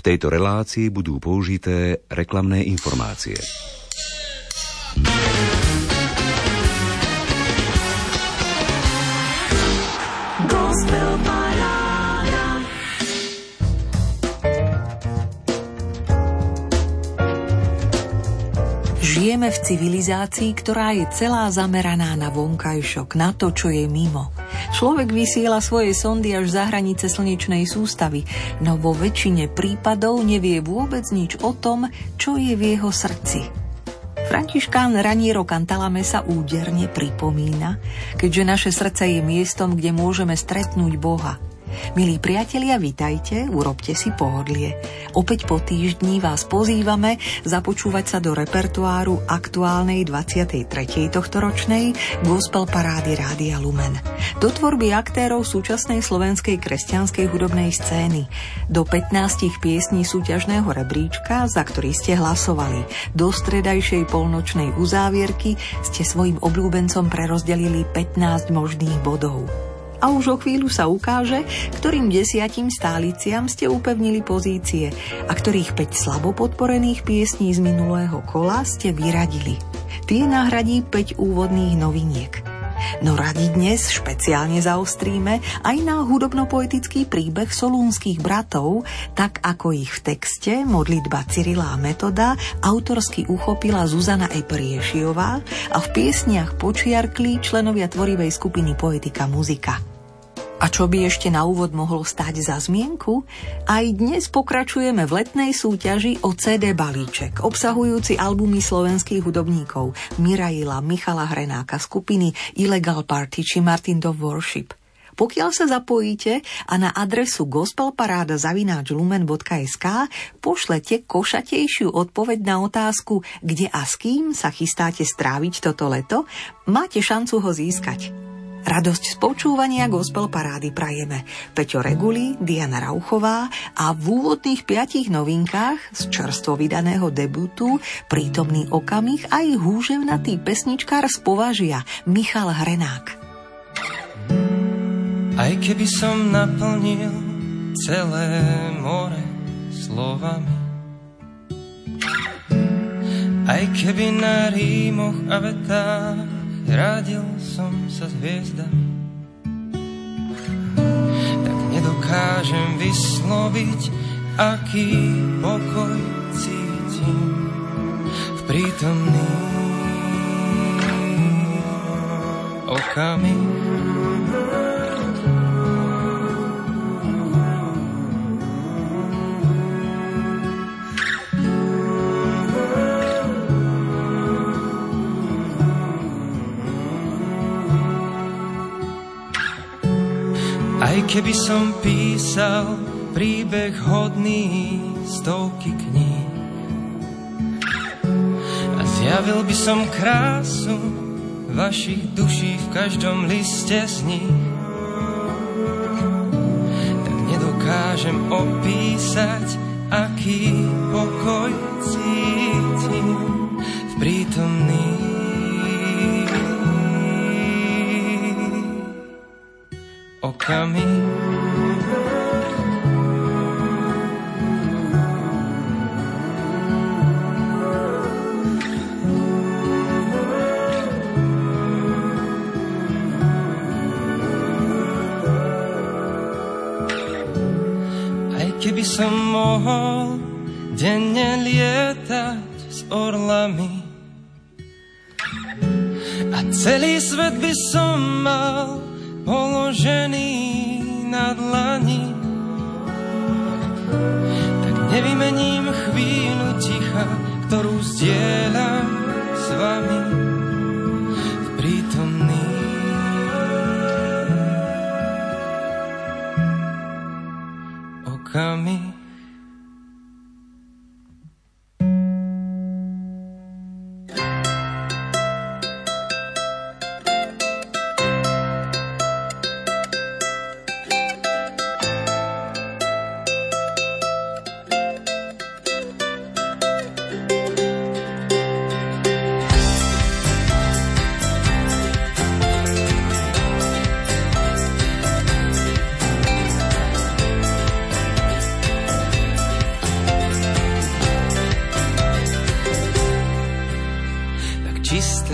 tejto relácii budú použité reklamné informácie. Žijeme v civilizácii, ktorá je celá zameraná na vonkajšok, na to, čo je mimo. Človek vysiela svoje sondy až za hranice slnečnej sústavy, no vo väčšine prípadov nevie vôbec nič o tom, čo je v jeho srdci. Františkán Raniero Cantalame sa úderne pripomína, keďže naše srdce je miestom, kde môžeme stretnúť Boha. Milí priatelia, vitajte, urobte si pohodlie. Opäť po týždni vás pozývame započúvať sa do repertoáru aktuálnej 23. tohtoročnej Gospel parády Rádia Lumen. Do tvorby aktérov súčasnej slovenskej kresťanskej hudobnej scény. Do 15 piesní súťažného rebríčka, za ktorý ste hlasovali. Do stredajšej polnočnej uzávierky ste svojim obľúbencom prerozdelili 15 možných bodov. A už o chvíľu sa ukáže, ktorým 10 stáliciam ste upevnili pozície a ktorých 5 slabo podporených piesní z minulého kola ste vyradili. Tie nahradí 5 úvodných noviniek. No radi dnes špeciálne zaostríme aj na hudobno-poetický príbeh solúnskych bratov, tak ako ich v texte Modlitba Cyrila a Metoda autorsky uchopila Zuzana Epriešiová a v piesniach počiarkli členovia tvorivej skupiny Poetika Muzika. A čo by ešte na úvod mohlo stáť za zmienku? Aj dnes pokračujeme v letnej súťaži o CD balíček, obsahujúci albumy slovenských hudobníkov Miraila, Michala Hrenáka, skupiny Illegal Party či Martin Dove Worship. Pokiaľ sa zapojíte a na adresu gospelparáda@lumen.sk pošlete košatejšiu odpoveď na otázku, kde a s kým sa chystáte stráviť toto leto, máte šancu ho získať. Radosť z počúvania Gospel parády prajeme Peťo Reguli, Diana Rauchová a v úvodných 5 novinkách z čerstvo vydaného debutu Prítomný okamih aj húževnatý pesničkár z Považia Michal Hrenák. Aj keby som naplnil celé more slovami, aj keby na rímoch a vetách radil som sa s hviezdami, tak nedokážem vysloviť, aký pokoj cítim v prítomný okamih. Aj keby som písal príbeh hodný stovky kníh a zjavil by som krásu vašich duší v každom liste z nich, tak nedokážem opísať, aký pokoj cítim v prítomných okamih. Aj keby som mohol denne lietať s orlami a celý svet by som mal položený na dlani, tak nevymením chvíľu ticha, ktorú zdieľam s vami v prítomný okamih.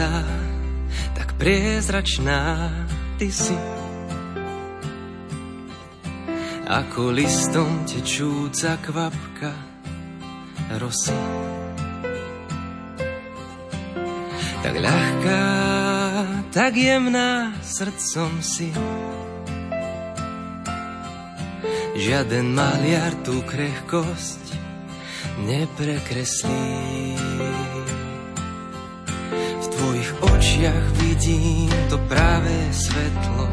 svetá, tak priezračná ty si. Ako listom tečúca kvapka rosy. Tak ľahká, tak jemná srdcom si. Žiaden maliar tú krehkosť neprekreslí. V tvojich očiach vidím to práve svetlo.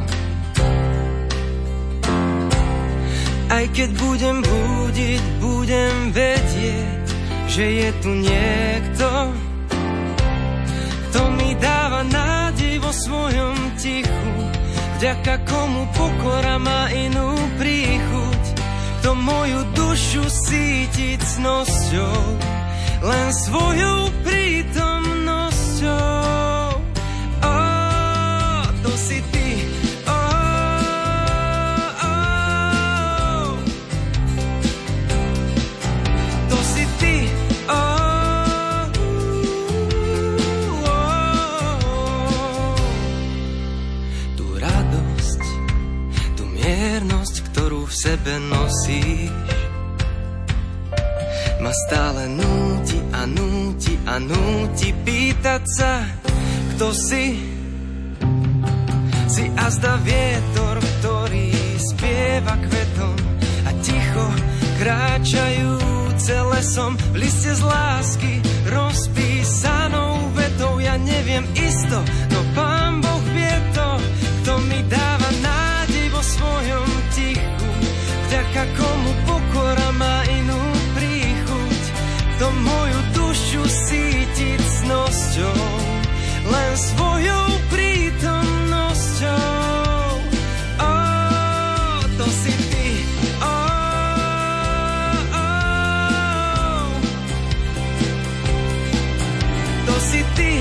Aj keď budem búdiť, budem vedieť, že je tu niekto, kto mi dáva nádej vo svojom tichu, vďaka komu pokora má inú príchuť, kto moju dušu síti cnosťou, len svojou prítomnosťou. To si ty. Ktorú v sebe nosíš, ma stále núti a núti a núti pýtať sa, kto si. Si azda vietor, ktorý spieva kvetom a ticho kráčajúce lesom v liste z lásky rozpísanou vetou. Ja neviem isto, no Pán Boh vie to, kto mi dáva nádej vo svojom tichu, vďaka komu pokora má inú príchuť, kto moju dušu síti cnosťou, len svojou prítomnosťou. To si ty. To si ty.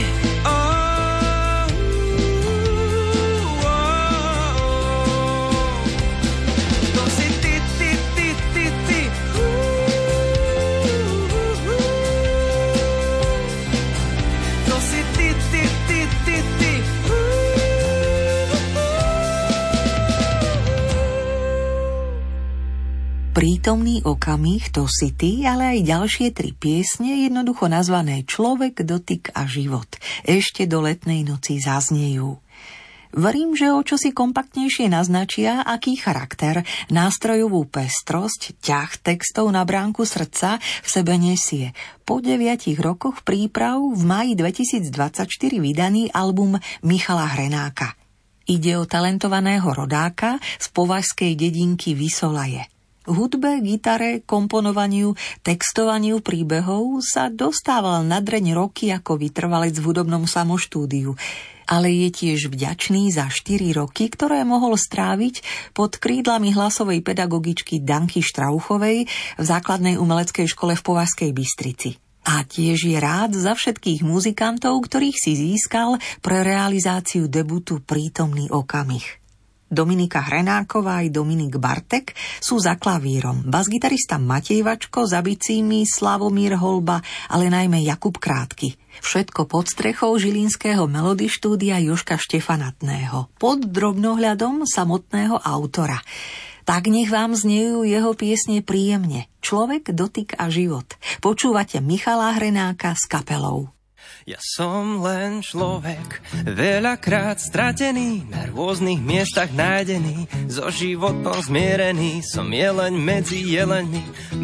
Prítomný okamih, to si ty, ale aj ďalšie 3 piesne, jednoducho nazvané Človek, dotyk a život, ešte do letnej noci zaznejú. Verím, že o čosi kompaktnejšie naznačia, aký charakter, nástrojovú pestrosť, ťah textov na bránku srdca v sebe nesie. Po 9 rokoch príprav v máji 2024 vydaný album Michala Hrenáka. Ide o talentovaného rodáka z považskej dedinky Vysolaje. Hudbe, gitare, komponovaniu, textovaniu príbehov sa dostával na dreň roky ako vytrvalec v hudobnom samoštúdiu, ale je tiež vďačný za 4 roky, ktoré mohol stráviť pod krídlami hlasovej pedagogičky Danky Štrauchovej v základnej umeleckej škole v Považskej Bystrici. A tiež je rád za všetkých muzikantov, ktorých si získal pre realizáciu debutu Prítomný okamih. Dominika Hrenáková aj Dominik Bartek sú za klavírom, basgitarista Matej Vačko, za bicími Slavomír Holba, ale najmä Jakub Krátky. Všetko pod strechou žilinského Melody štúdia Jožka Štefanatného, pod drobnohľadom samotného autora. Tak nech vám znejú jeho piesne príjemne. Človek, dotyk a život. Počúvate Michala Hrenáka s kapelou. Ja som len človek, veľakrát stratený, na rôznych miestach nájdený, so životom zmierený, som jeleň medzi jeleňmi,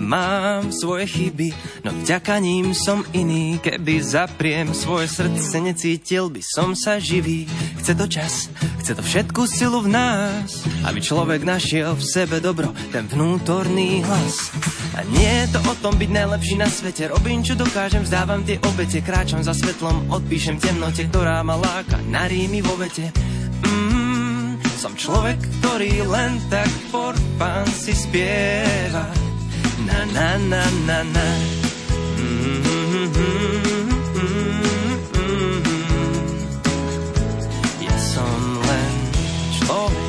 mám svoje chyby, no vďaka ním som iný, keby zapriem svoje srdce, necítil by som sa živý. Chce to čas, chce to všetku silu v nás, aby človek našiel v sebe dobro, ten vnútorný hlas. A nie je to o tom byť najlepší na svete, robím čo dokážem, vzdávam tie obete, kráčam za svetlom, odpíšem temnote, ktorá ma láka na rímy vo vete. Som človek, ktorý len tak for fun si spieva. Na na na na na. Ja som len človek.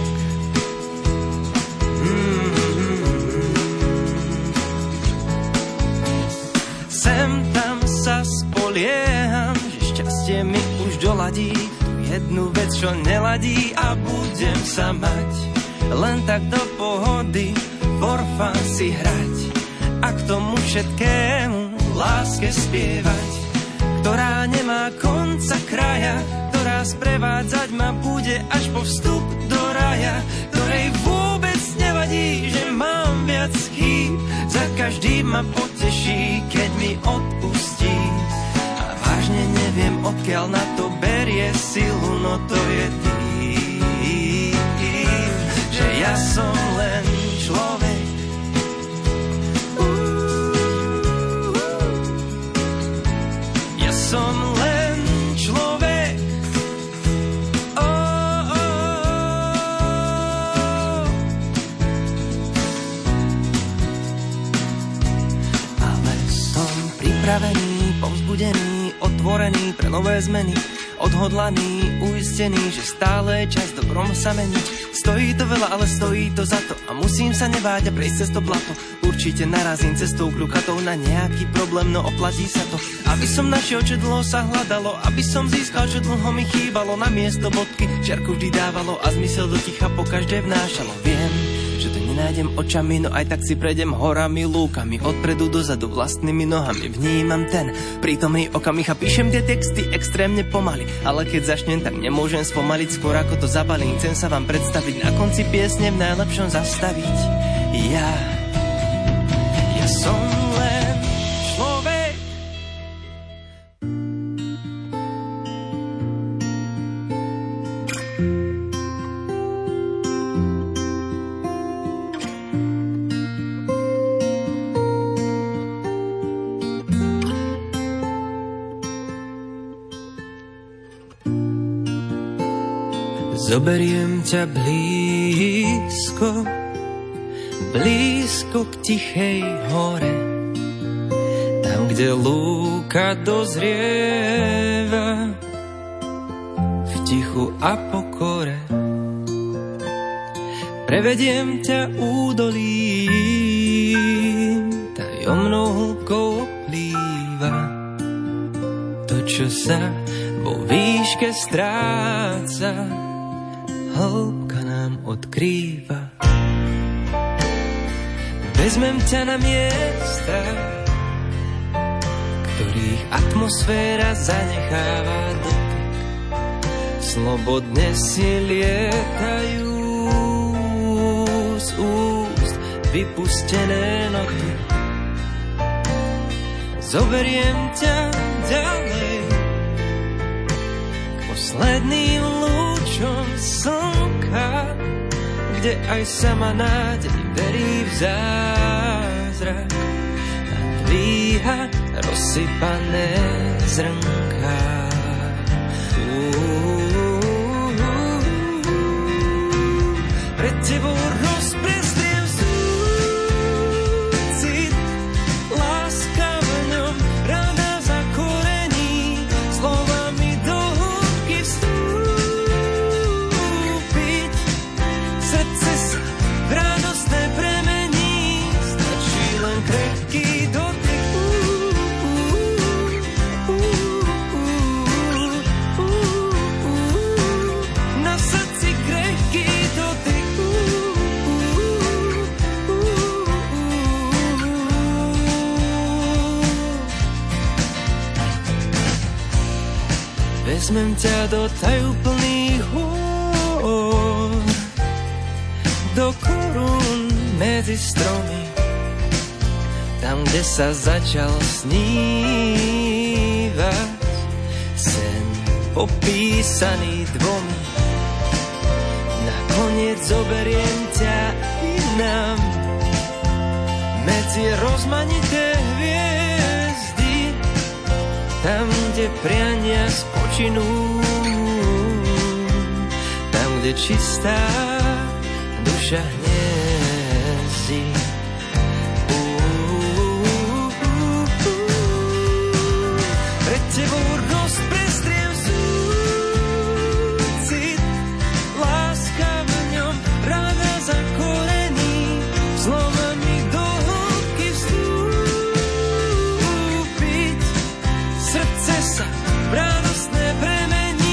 Sem tam sa spolieham, že šťastie mi už doladí jednu vec, čo neladí a budem sa mať len tak do pohody for fun si hrať a k tomu všetkému láske spievať, ktorá nemá konca kraja, ktorá sprevádzať ma bude až po vstup do raja, ktorej vôbec nevadí, že mám viac chýb, za každý ma poteší, keď mi odpustí. A vážne neviem, odkiaľ na to berie silu, no to je tým, že ja som len človek. Ja som len človek. Ale som pripravený, povzbudený, otvorený pre nové zmeny, odhodlaný, uistený, že stále je čas dobrom sa meniť. Stojí to veľa, ale stojí to za to a musím sa nebáť a prejsť cez to blato. Určite narazím cestou kľukatou na nejaký problém, no oplatí sa to. Aby som našiel, čo dlho sa hľadalo, aby som získal, čo dlho mi chýbalo, na miesto bodky čiarku vždy dávalo a zmysel do ticha po každé vnášalo. Viem, že to nenájdem očami, no aj tak si prejdem horami, lúkami, odpredu dozadu vlastnými nohami. Vnímam ten prítomný okamih a píšem tie texty extrémne pomaly, ale keď začnem, tak nemôžem spomaliť, skôr ako to zabalím. Chcem sa vám predstaviť na konci piesne v najlepšom zastaviť. Ja som len človek. Zoberiem ťa blízko, blízko k tichej hore, tam, kde lúka dozrieva v tichu a pokore. Prevediem ťa údolím, tajomnou hĺbkou oplýva to, čo sa vo výške stráca, hĺbka nám odkrýva. Vezmem ťa na miesta, ktorých atmosféra zanecháva dotyk. Slobodne si lietajú z úst vypustené noty. Zoberiem ťa ďalej k posledným lúčom slnka, kde aj sama nádej verí v zázrak a dvíha rozsypané zrnká. Pred tebou rozprestriem súcit, láska v ňom rada zakorení, slovami do hĺbky vstúpiť, srdce sa v radostné premení, stačí len krehký dotyk. Na srdci krehký dotyk. Vezmem ťa do tajúplných hôr, do korún medzi stromy, tam, kde sa začal snívať sen popísaný dvomi. Nakoniec zoberiem ťa inám medzi rozmanité hviezdy, tam, kde priania spočinú, tam, kde čistá duša hniezdi. Pred tebou rozprestriem súcit, láska v ňom rada zakorení, slovami do hĺbky vstúpiť, srdce sa v radostné premení.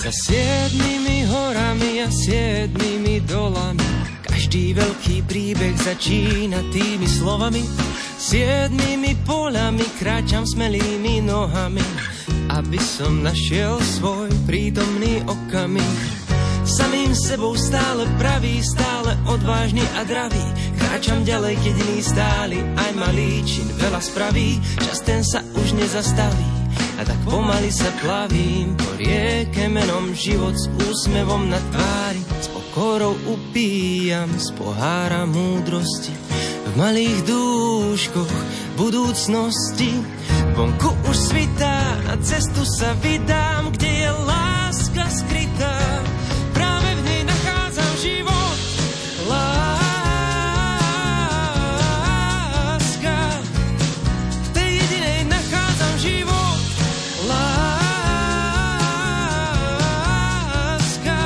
Za 7 horami a 7 dolami každý veľký príbeh začína tými slovami. 7 poľami kráčam smelými nohami, aby som našiel svoj prítomný okamih. Samým sebou stále pravý, stále odvážny a dravý. Kráčam ďalej, jediný stály, aj malý čin veľa spraví. Čas ten sa už nezastaví a tak pomaly sa plavím po rieke menom život s úsmevom na tvári. S pokorou upíjam z pohára múdrosti v malých dúškoch budúcnosti. Vonku už svitá, na cestu sa vydám, kde je láska skrytá. Práve v nej nachádzam život. Láska, v tej jedinej nachádzam život. Láska.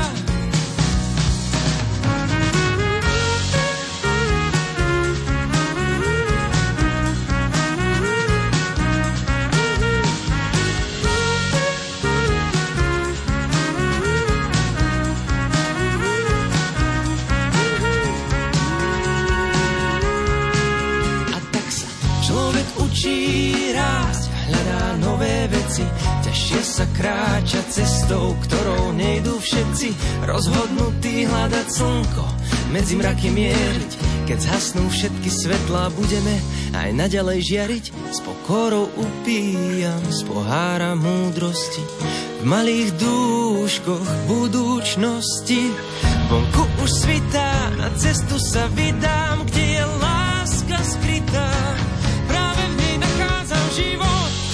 Hľadá nové veci, ťažšie sa kráča cestou, ktorou nejdú všetci. Rozhodnutí hľadať slnko, medzi mraky mieriť. Keď zhasnú všetky svetlá, budeme aj naďalej žiariť. S pokorou upíjam z pohára múdrosti v malých dúškoch budúčnosti. Vonku už svitá, na cestu sa vydám, kde je láska skrytá. Práve v nej nachádzam život.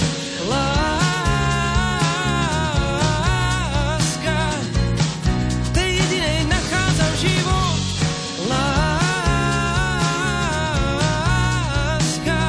Láska, v tej jedinej nachádzam život. Láska.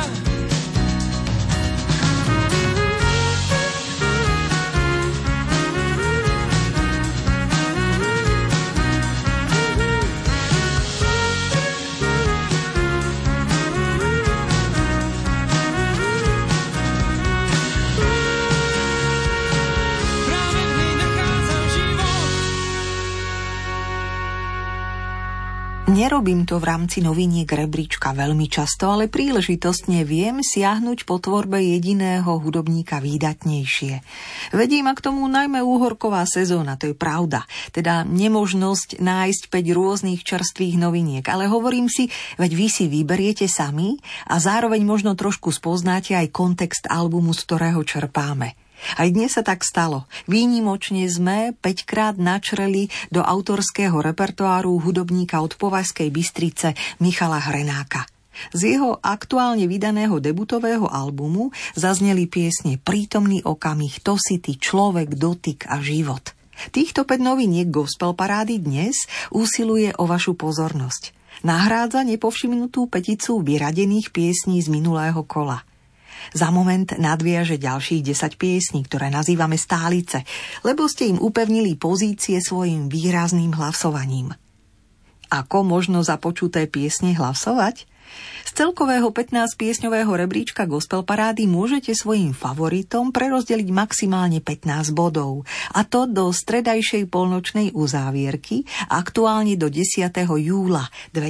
Nerobím to v rámci noviniek rebríčka veľmi často, ale príležitostne viem siahnuť po tvorbe jediného hudobníka výdatnejšie. Vedí ma k tomu najmä úhorková sezóna, to je pravda. Teda nemožnosť nájsť 5 rôznych čerstvých noviniek, ale hovorím si, veď vy si vyberiete sami a zároveň možno trošku spoznáte aj kontext albumu, z ktorého čerpáme. Aj dnes sa tak stalo. Výnimočne sme 5-krát načreli do autorského repertoáru hudobníka od Považskej Bystrice Michala Hrenáka. Z jeho aktuálne vydaného debutového albumu zazneli piesne Prítomný okamih, To si ty, Človek, Dotyk a Život. Týchto 5 noviniek Gospel parády dnes usiluje o vašu pozornosť. Nahrádza nepovšimnutú peticu vyradených piesní z minulého kola. Za moment nadviaže ďalších 10 piesní, ktoré nazývame stálice, lebo ste im upevnili pozície svojim výrazným hlasovaním. Ako možno za počuté piesne hlasovať? Z celkového 15-piesňového rebríčka Gospel parády môžete svojim favoritom prerozdeliť maximálne 15 bodov, a to do stredajšej polnočnej uzávierky, aktuálne do 10. júla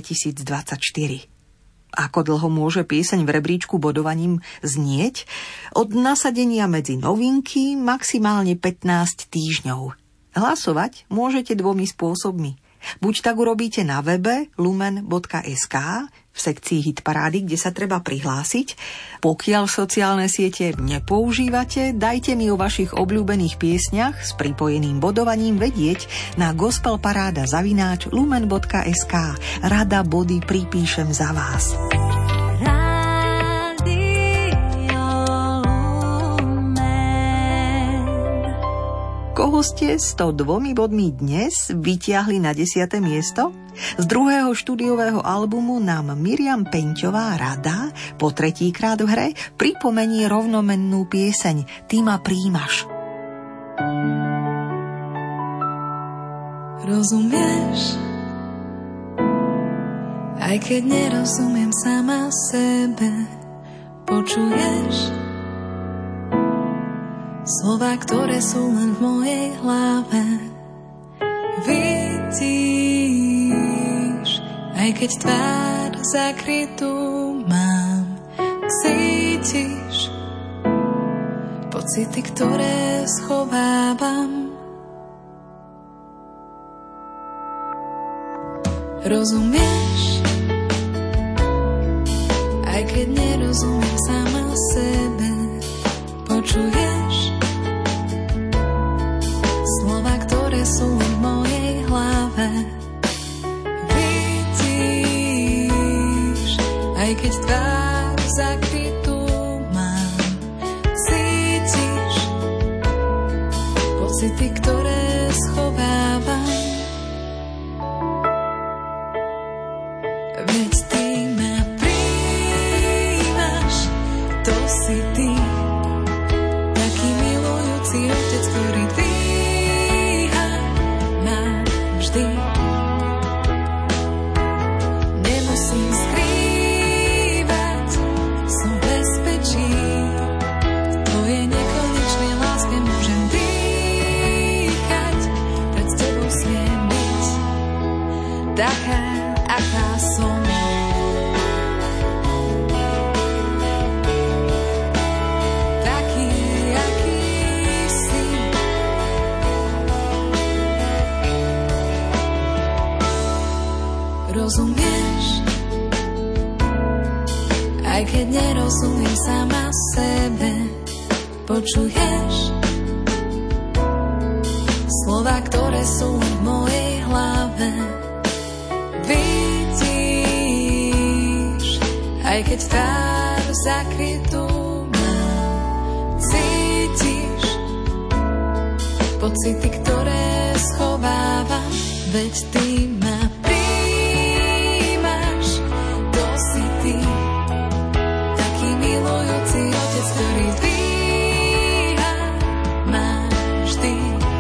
2024. Ako dlho môže pieseň v rebríčku bodovaním znieť? Od nasadenia medzi novinky maximálne 15 týždňov. Hlasovať môžete 2 spôsobmi. Buď tak urobíte na webe lumen.sk v sekcii Hit parády, kde sa treba prihlásiť. Pokiaľ sociálne siete nepoužívate, dajte mi o vašich obľúbených piesňach s pripojeným bodovaním vedieť na gospelparada@lumen.sk. Rada body pripíšem za vás. Koho ste 102 bodmi dnes vytiahli na 10. miesto? Z druhého štúdiového albumu nám Miriam Peňťová Rada po 3-krát v hre pripomenie rovnomennú pieseň Ty ma príjmaš. Rozumieš? Aj keď nerozumiem sama sebe, počuješ? Slová, ktoré sú len v mojej hlave. Vidíš, aj keď tvár zakrytú mám, cítiš pocity, ktoré schovávam. Rozumieš, aj keď nerozumiem sama sebe. Počuješ slova, ktoré sú len v mojej hlave. Vidíš, aj keď tvár zakrytú mám, cítiš pocity, ktoré schovávam. Veď ty ma prijímaš, to si ty, taký milujúci otec, ktorý dvíha ma vždy. Nemusím skrývať, som v bezpečí, v tvojej nekonečnej láske môžem dýchať, pred tebou smiem byť taká, aká som. Taký, aký si. Rozumieš, aj keď nerozumiem sama sebe. Počuješ slova, ktoré sú len v mojej hlave. Vidíš, aj keď tvár zakrytú mám, cítiš pocity, ktoré schovávam. Veď ty ma prijímaš, to si ty, taký milujúci otec, ktorý dvíha ma vždy.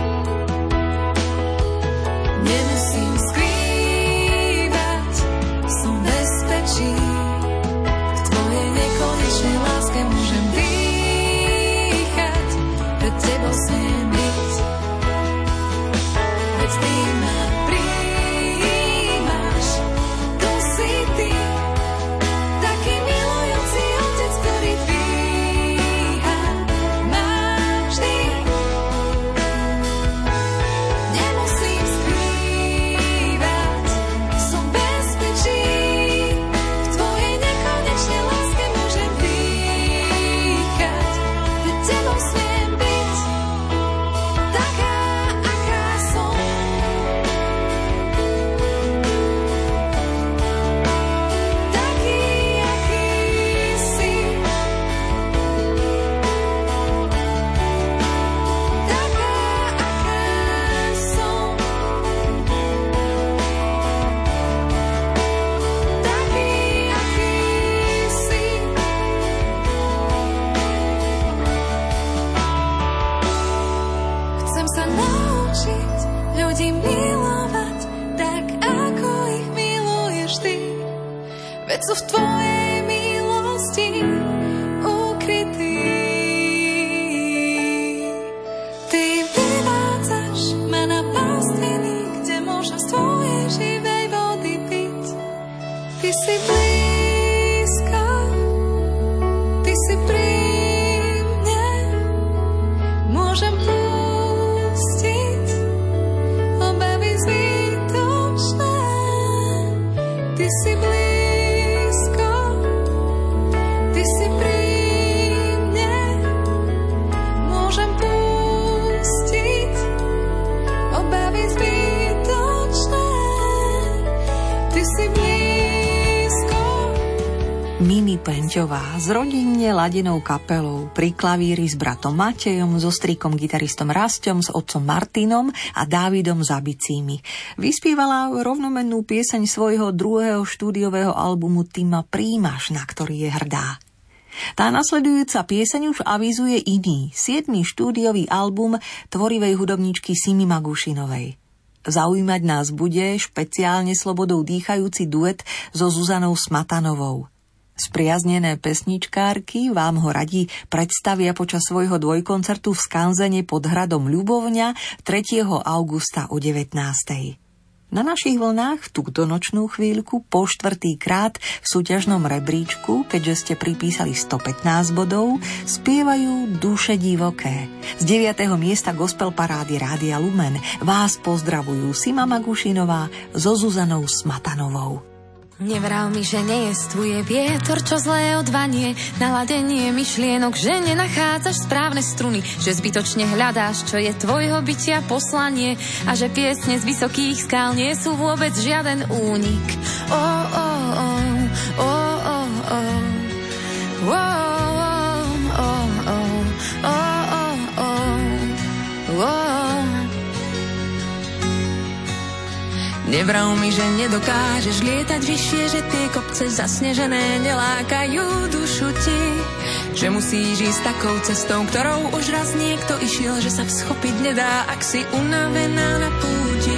Nemusím skrývať, som v bezpečí, v tvojej nekonečnej láske môžem dýchať, pred tebou smiem byť. Veď ty ma prijímaš, to si ty, taký milujúci otec, ktorý dvíha ma vždy. Nemusím skrývať, som v bezpečí, v tvojej nekonečnej láske môžem dýchať, pred tebou smiem byť taká, aká som. Taký, aký si. Taká, aká som. Taký, aký si. Chcem sa naučiť ľudí milovať tak, ako ich miluješ ty. Veď sú v tvojej milosti ukrytí. Ty vyvádzaš ma na pastviny, kde môžem z tvojej živej vody piť. Ty si blízko, ty si pri mne, môžem pustiť obavy zbytočné. Ty si blízko, ty si pri mne, môžem pustiť obavy zbytočné. Ty si blízko. Mimi Penťová s rodinne ladenou kapelou pri klavíri s bratom Matejom, so strýkom gitaristom Rasťom, s otcom Martinom a Dávidom Zabicími. Vyspievala rovnomennú pieseň svojho druhého štúdiového albumu Ty ma príjmaš, na ktorý je hrdá. Tá nasledujúca pieseň už avizuje iný, 7. štúdiový album tvorivej hudobníčky Simi Magušinovej. Zaujímať nás bude špeciálne slobodou dýchajúci duet so Zuzanou Smatanovou. Spriaznené pesničkárky vám ho radi predstavia počas svojho dvojkoncertu v Skanzene pod hradom Ľubovňa 3. augusta o 19. Na našich vlnách v túto nočnú chvíľku po 4. krát v súťažnom rebríčku, keďže ste pripísali 115 bodov, spievajú Duše divoké. Z 9. miesta gospel parády Rádia Lumen vás pozdravujú Sima Magušinová so Zuzanou Smatanovou. Nevral mi, že nejestvuje vietor, čo zlé odvanie, naladenie myšlienok, že nenachádzaš správne struny, že zbytočne hľadáš, čo je tvojho bytia poslanie a že piesne z vysokých skál nie sú vôbec žiaden únik. Nevral mi, že nedokážeš lietať vyššie, že tie kopce zasnežené nelákajú dušu ti, že musíš ísť takou cestou, ktorou už raz niekto išiel, že sa schopiť nedá, ak si unavená na púti.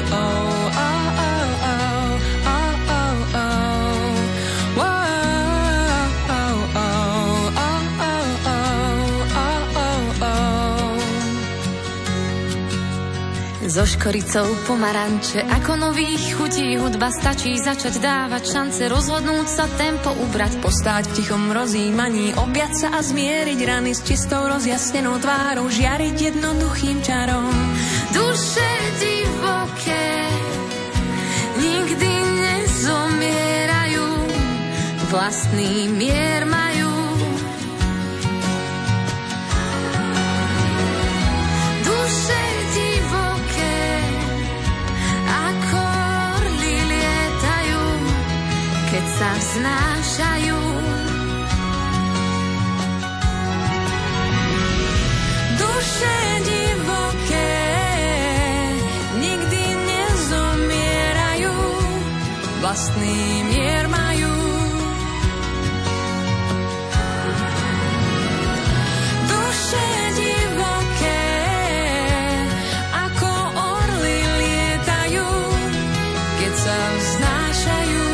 So škoricou pomaranče, ako nových chutí hudba, stačí začať dávať šance, rozhodnúť sa, tempo ubrať, postáť v tichom rozjímaní, objať sa a zmieriť rany s čistou rozjasnenou tvárou, žiariť jednoduchým čarom. Duše divoké nikdy nezomierajú, vlastný mier majú. Keď sa vznášajú, duše divoké nikdy nezomierajú, vlastný mier majú. Duše divoké ako orly lietajú, keď sa vznášajú.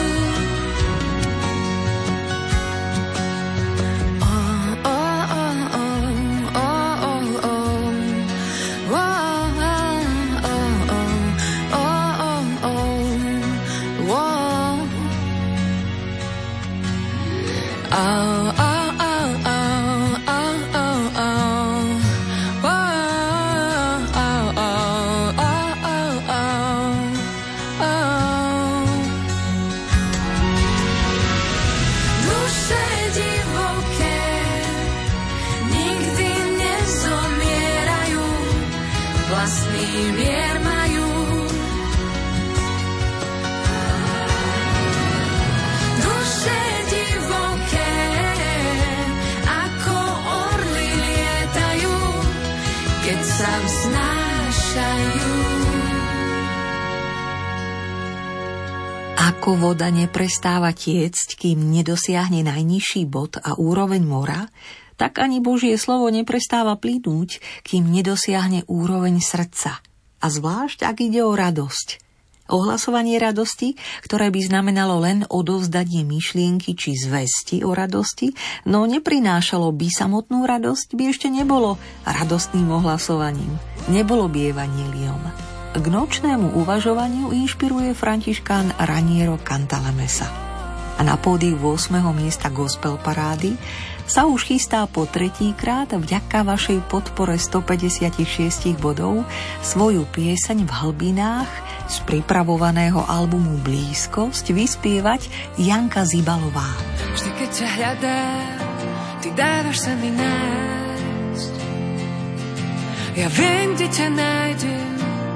Ako voda neprestáva tiecť, kým nedosiahne najnižší bod a úroveň mora, tak ani Božie slovo neprestáva plynúť, kým nedosiahne úroveň srdca. A zvlášť, ak ide o radosť. Ohlasovanie radosti, ktoré by znamenalo len odovzdanie myšlienky či zvesti o radosti, no neprinášalo by samotnú radosť, by ešte nebolo radostným ohlasovaním, nebolo by evanjeliom. K nočnému uvažovaniu inšpiruje františkán Raniero Cantalamessa. A na pódiu 8. miesta gospel parády sa už chystá po 3. krát vďaka vašej podpore 156 bodov svoju pieseň v hlbinách z pripravovaného albumu Blízkosť vyspievať Janka Zibalová. Vždy, keď ťa hľadám, ty dávaš sa mi nájsť. Ja viem, kde ťa nájdem.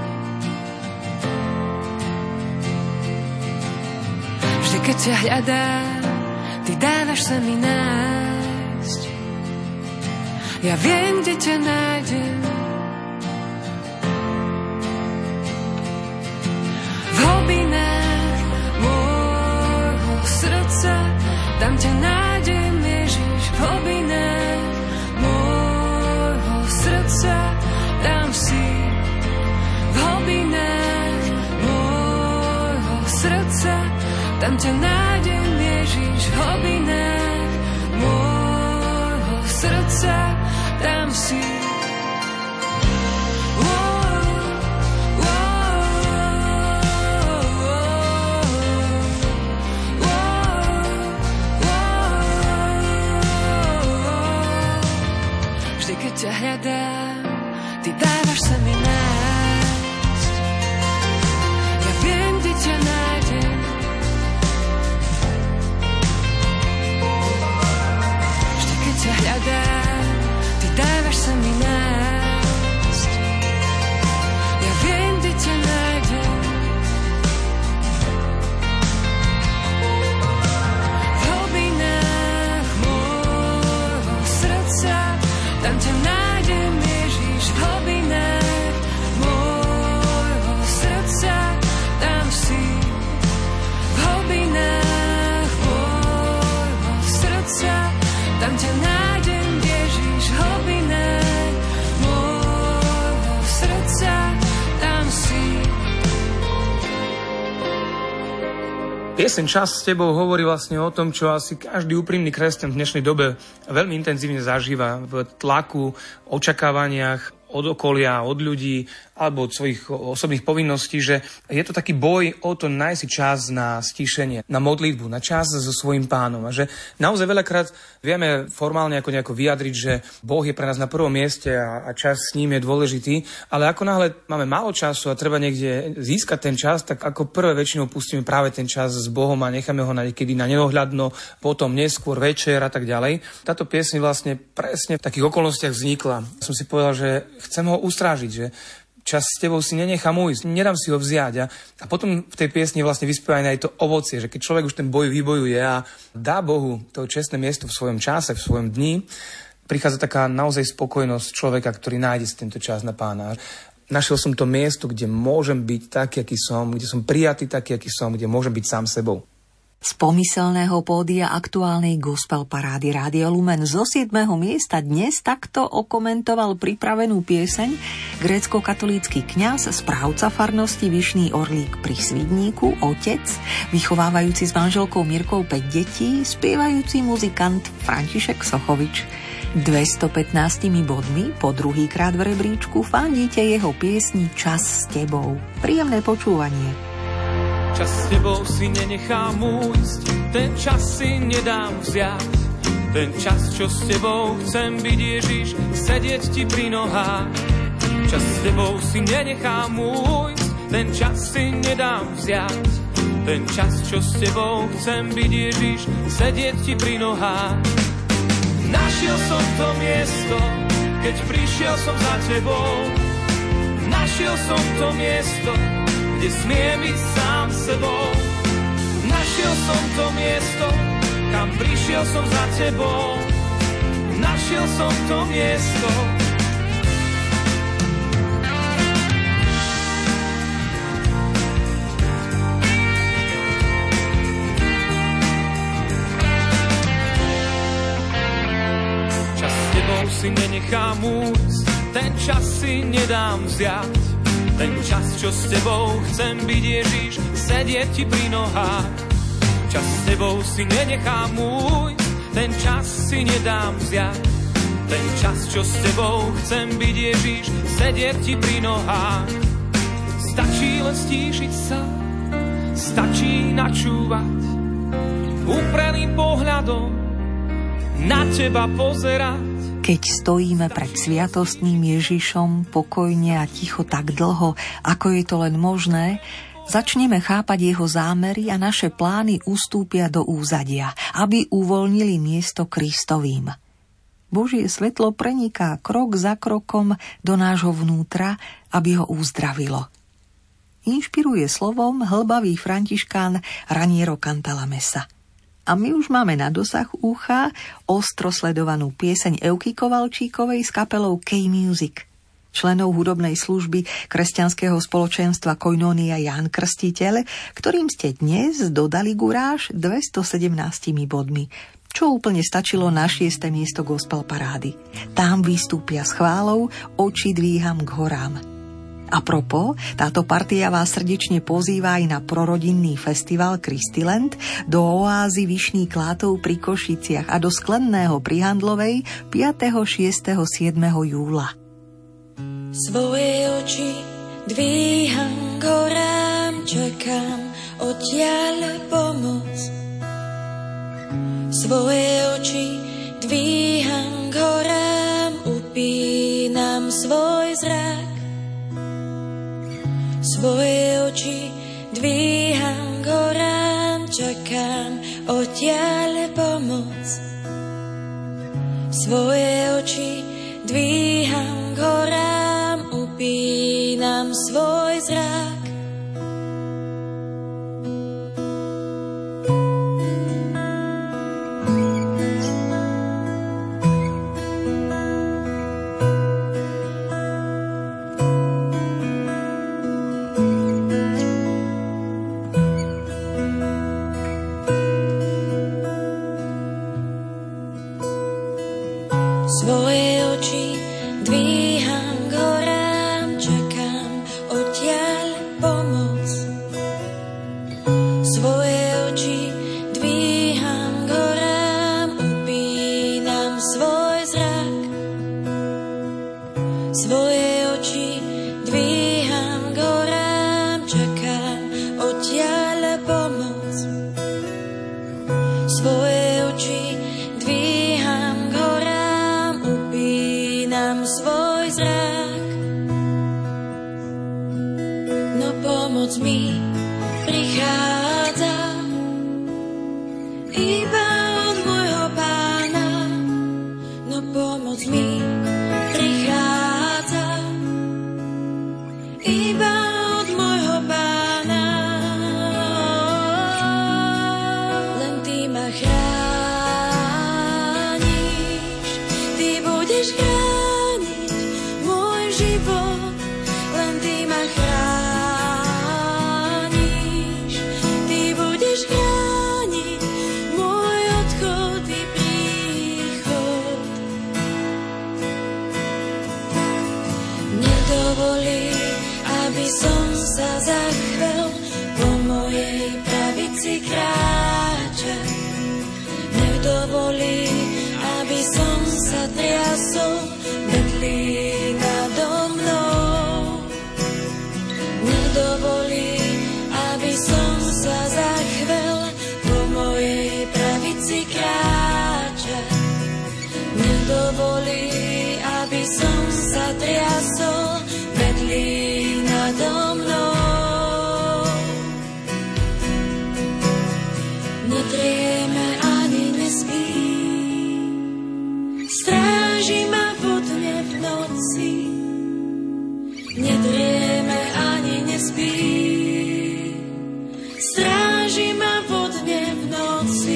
Vždy, keď ťa hľadám, ty dávaš sa mi nájsť. Ja viem, kde ťa nájdem. V hlbinách môjho srdca, tam ťa nájdem, Ježiš. V hlbinách môjho srdca, tam si. V hlbinách môjho srdca, tam ťa nájdem, Ježiš. V hlbinách Pieseň Čas s tebou hovorí vlastne o tom, čo asi každý úprimný kresťan v dnešnej dobe veľmi intenzívne zažíva v tlaku, očakávaniach od okolia, od ľudí alebo od svojich osobných povinností, že je to taký boj o to nájsť si čas na stíšenie, na modlitbu, na čas so svojím Pánom. A že naozaj veľakrát vieme formálne ako nejako vyjadriť, že Boh je pre nás na prvom mieste a čas s ním je dôležitý, ale ako náhle máme málo času a treba niekde získať ten čas, tak ako prvé väčšinou pustíme práve ten čas s Bohom a necháme ho niekedy na nedohľadno, potom neskôr večer a tak ďalej. Táto pieseň vlastne presne v takých okolnostiach vznikla. Som si povedal, že chcem ho ustrážiť, že čas s tebou si nenechám ujsť, nedám si ho vziať. A potom v tej piesni vlastne vyspieva aj to ovocie, že keď človek už ten boj vybojuje a dá Bohu to čestné miesto v svojom čase, v svojom dni, prichádza taká naozaj spokojnosť človeka, ktorý nájde si tento čas na Pána. Našiel som to miesto, kde môžem byť taký, aký som, kde som prijatý taký, aký som, kde môžem byť sám sebou. Z pomyselného pódia aktuálnej gospel parády Rádia Lumen zo 7. miesta dnes takto okomentoval pripravenú pieseň grécko-katolícky kňaz, správca farnosti Vyšný Orlík pri Svidníku, otec, vychovávajúci s manželkou Mirkou 5 detí, spievajúci muzikant František Sochovič. 215 bodmi po druhýkrát v rebríčku fandíte jeho piesni Čas s tebou. Príjemné počúvanie. Čas s tebou si nenechám újsť, ten čas si nedám vziať. Ten čas, čo s tebou chcem byť, Ježiš, sedieť ti pri nohách. Čas s tebou si nenechám újsť, ten čas si nedám vziať. Ten čas, čo s tebou chcem byť, Ježiš, sedieť ti pri nohách. Našiel som to miesto, keď prišiel som za tebou. Našiel som to miesto, kde smiem byť sám sebou. Našiel som to miesto, kam prišiel som za tebou. Našiel som to miesto. Čas s tebou si nenechám újsť, ten čas si nedám vziať. Ten čas, čo s tebou chcem byť, Ježiš, sedieť ti pri nohách. Čas s tebou si nenechám újsť, ten čas si nedám vziať. Ten čas, čo s tebou chcem byť, Ježiš, sedieť ti pri nohách. Stačí len stíšiť sa, stačí načúvať, upreným pohľadom na teba pozerať. Keď stojíme pred sviatostným Ježišom pokojne a ticho tak dlho, ako je to len možné, začneme chápať jeho zámery a naše plány ustúpia do úzadia, aby uvoľnili miesto Kristovým. Božie svetlo preniká krok za krokom do nášho vnútra, aby ho uzdravilo. Inšpiruje slovom hlbavý františkán Raniero Cantalamessa. A my už máme na dosah ucha ostro sledovanú pieseň Euky Kovalčíkovej s kapelou K-Music. Členov hudobnej služby kresťanského spoločenstva Koinónia Ján Krstiteľ, ktorým ste dnes dodali guráž 217 bodmi, čo úplne stačilo na 6. miesto gospel parády. Tam vystúpia s chválou Oči dvíham k horám. A propos, táto partia vás srdečne pozýva aj na prorodinný festival Kristiland, do oázy Vyšný Klátov pri Košiciach a do Sklenného pri Handlovej 5., 6., 7. júla. Svoje oči dvíham k horám, čakám odtiaľ pomoc. Svoje oči dvíham k horám, upínam svoj zrak. Svoje oči dvíham k horám, čakám odtiaľ pomoc. Svoje oči dvíham k horám, upínam svoj zrak. Svoje oči dvíham k horám, čakám odtiaľ pomoc. pomoc mi prichádza iba od môjho Pána, no pomoc mi prichádza iba od môjho Pána. Len Ty ma chrániš, Ty budeš chrániť môj život, len Ty ma chrániš, Ty budeš chrániť môj odchod i príchod. Nedovolí, aby som sa zachvel, po mojej pravici kráča. Nedovolí, aby som sa triasol, vedlí nado mnou. Nedovolí, aby som sa zachvel, po mojej pravici kráča. Nedovolí, aby som sa triasol, vedlí nado mnou. Nedrieme ani nespí, stráži ma vodne v noci. Nedrieme ani nespí, stráži ma vodne v noci.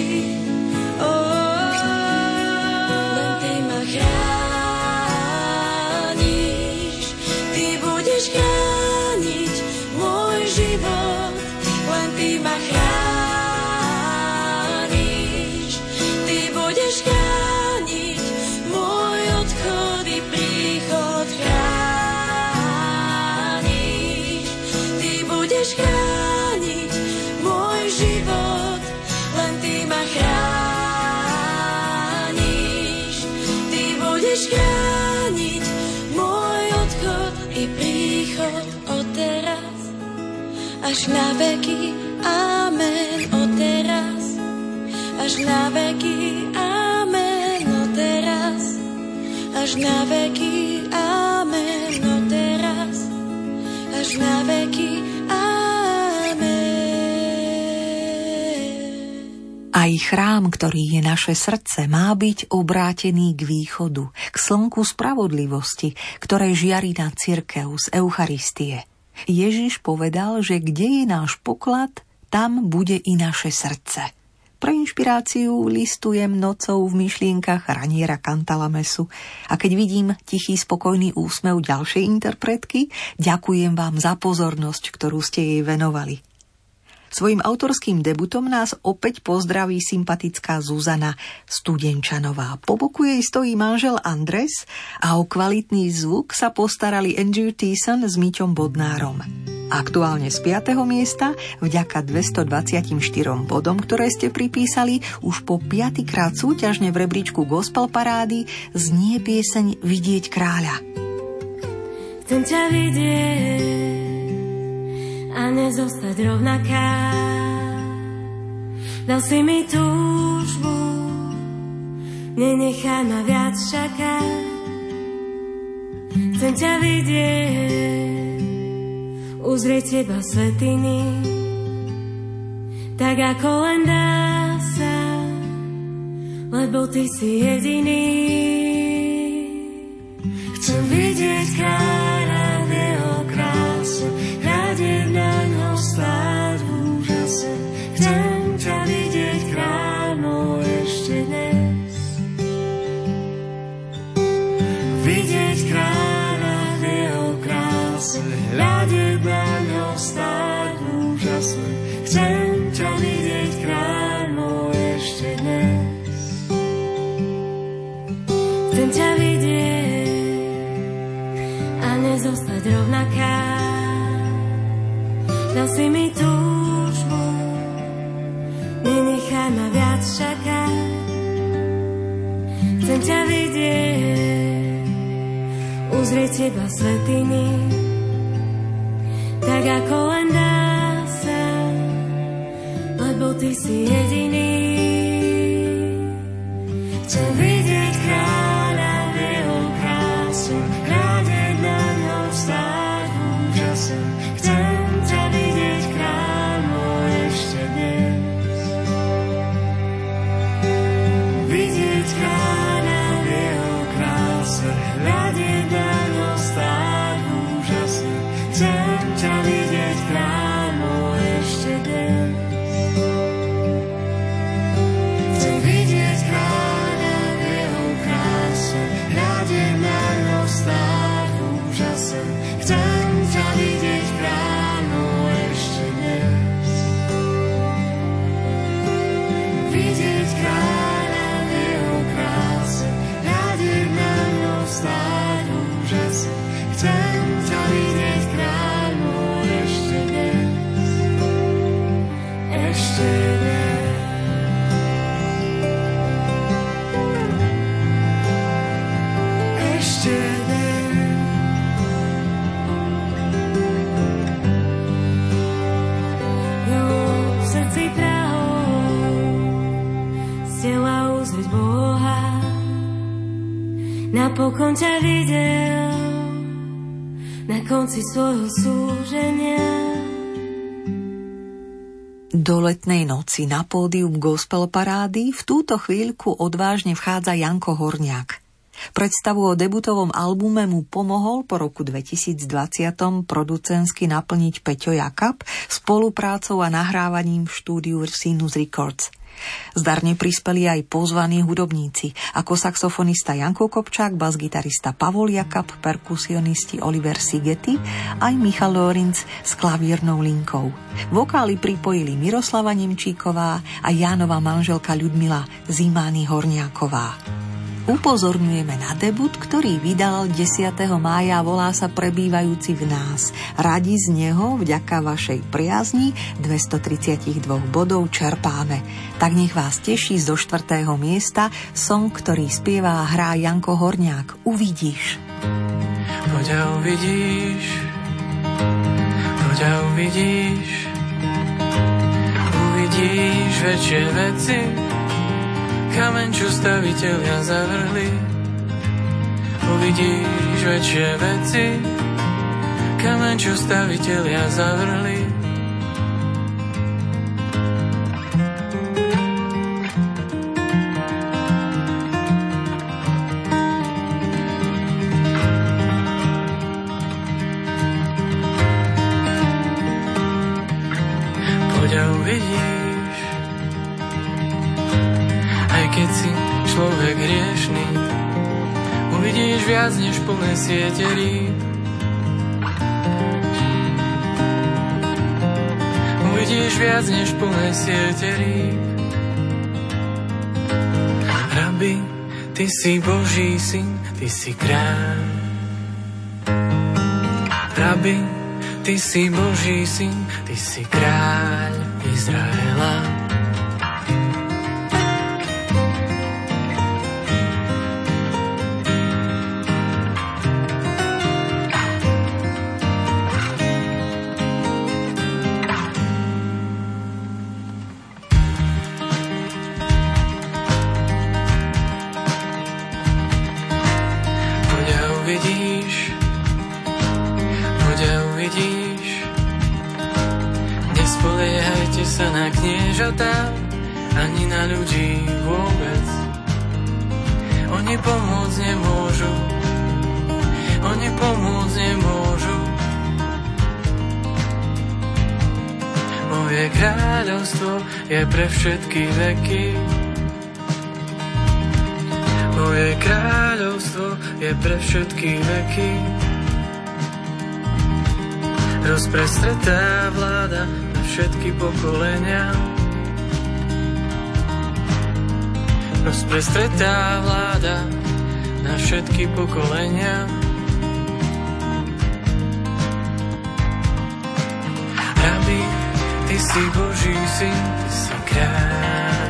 Len Ty ma chrániš, Ty budeš chrániť môj život, len Ty ma chrániš, Ty budeš chrániť môj odchod i príchod. Chrániš, Ty budeš chrániť môj život, len Ty ma chrániš, Ty budeš chrániť môj odchod i príchod od teraz až na veky. Amen. Od teraz až na veky. Amen. Od teraz až na veky. Amen. Od teraz až na veky. Aj chrám, ktorý je naše srdce, má byť obrátený k východu, k slnku spravodlivosti, ktoré žiari na cirkev z Eucharistie. Ježiš povedal, že kde je náš poklad, tam bude i naše srdce. Pre inšpiráciu listujem nocou v myšlienkach Raniera Cantalamesu a keď vidím tichý spokojný úsmev ďalšej interpretky, ďakujem vám za pozornosť, ktorú ste jej venovali. Svojím autorským debutom nás opäť pozdraví sympatická Zuzana Studenčanová. Po boku jej stojí manžel Andres a o kvalitný zvuk sa postarali Andrew Thiessen s Miťom Bodnárom. Aktuálne z 5. miesta, vďaka 224 bodom, ktoré ste pripísali, už po 5. krát súťažne v rebríčku Gospel Parády znie pieseň Vidieť kráľa. Chcem ťa vidieť a nezostať rovnaká. Dal si mi túžbu, nenechaj ma viac čakať. Chcem ťa vidieť, uzrieť teba svätyni, tak ako len dá sa, lebo ty si jediný. Chcem vidieť kráľa v jeho kráse, hľadieť na ňo stáť v úžase. Chcem ťa vidieť, kráľ môj, ešte dnes. Vidieť kráľa v jeho kráse, hľadieť na ňo stáť v úžase. Chcem ťa vidieť, kráľ môj, ešte dnes. Chcem ťa vidieť a nezostať rovnaká. Dal si mi túžbu, nenechaj ma viac čakať. Chcem ťa vidieť, uzrieť teba svätyni, tak ako len dá sa, lebo ty si jediný. Chcem vidieť kráľa v jeho kráse, hľadieť na ňo stáť v úžase. Chcem ťa vidieť, ťa vidieť, kráľ môj, ešte dnes. Chcem vidieť kráľa v jeho kráse, hľadieť na ňo stáť v úžase. Chcem ťa vidieť, kráľ môj, ešte dnes. Vidieť kráľa v jeho kráse, hľadieť na ňo stáť v úžase. Chcem ťa vidieť, kráľ môj, ešte dnes. Ešte dnes. Ešte dnes. Jo, v srdci prahol stela uzrieť Boha. Napokon ťa videl na konci svojho súženia. Do letnej noci na pódium gospel parády v túto chvíľku odvážne vchádza Janko Horniak. Predstavu o debutovom albume mu pomohol po roku 2020 producentsky naplniť Peťo Jakab spoluprácou a nahrávaním v štúdiu Sinus Records. Zdarne prispeli aj pozvaní hudobníci, ako saxofonista Janko Kopčák, basgitarista Pavol Jakab, perkusionisti Oliver Sigeti, aj Michal Lorinc s klavírnou linkou. Vokály pripojili Miroslava Nemčíková a Jánova manželka Ľudmila Zimány Horniáková. Upozorňujeme na debut, ktorý vydal 10. mája, volá sa Prebývajúci v nás. Radi z neho, vďaka vašej priazni, 232 bodov čerpáme. Tak nech vás teší zo 4. miesta song, ktorý spieva a hrá Janko Horniak. Uvidíš. Poď a uvidíš, poď a uvidíš, uvidíš väčšie veci, kameň, čo stavitelia zavrhli. Uvidíš väčšie veci, kameň, čo stavitelia zavrhli. Poď a uvidíš, keď si človek hriešný, uvidíš viac než plné siete rýb. Uvidíš viac než plné siete rýb. Rabi, ty si Boží syn, ty si kráľ. Rabi, ty si Boží syn, ty si kráľ Izraela. Nespoliehajte sa na kniežatá, ani na ľudí vôbec. Oni pomôcť nemôžu, oni pomôcť nemôžu. Moje kráľovstvo je pre všetky veky. Moje kráľovstvo je pre všetky veky. Rozprestretá vláda na všetky pokolenia. Rozprestretá vláda na všetky pokolenia. Rabi, ty si Boží syn, ty si kráľ.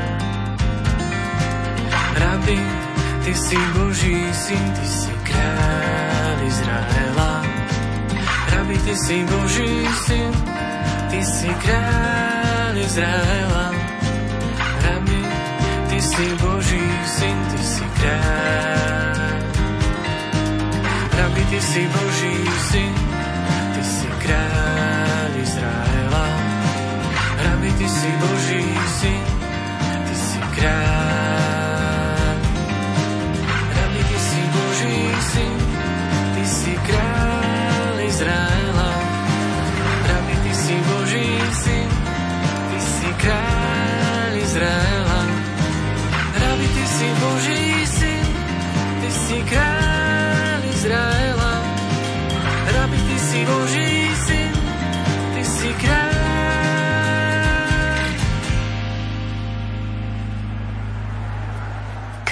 Rabi, ty si Boží syn, ty si kráľ Izraela. Rabi, ty si Boží syn, ty si kráľ Izraela. Rabi, ty si Boží syn, ty si kráľ. Rabi, ty si Boží syn, ty si kráľ Izraela. Rabi, ty si Boží syn, ty si kráľ. Rabi, ty si Boží syn, ty si kráľ Izraela.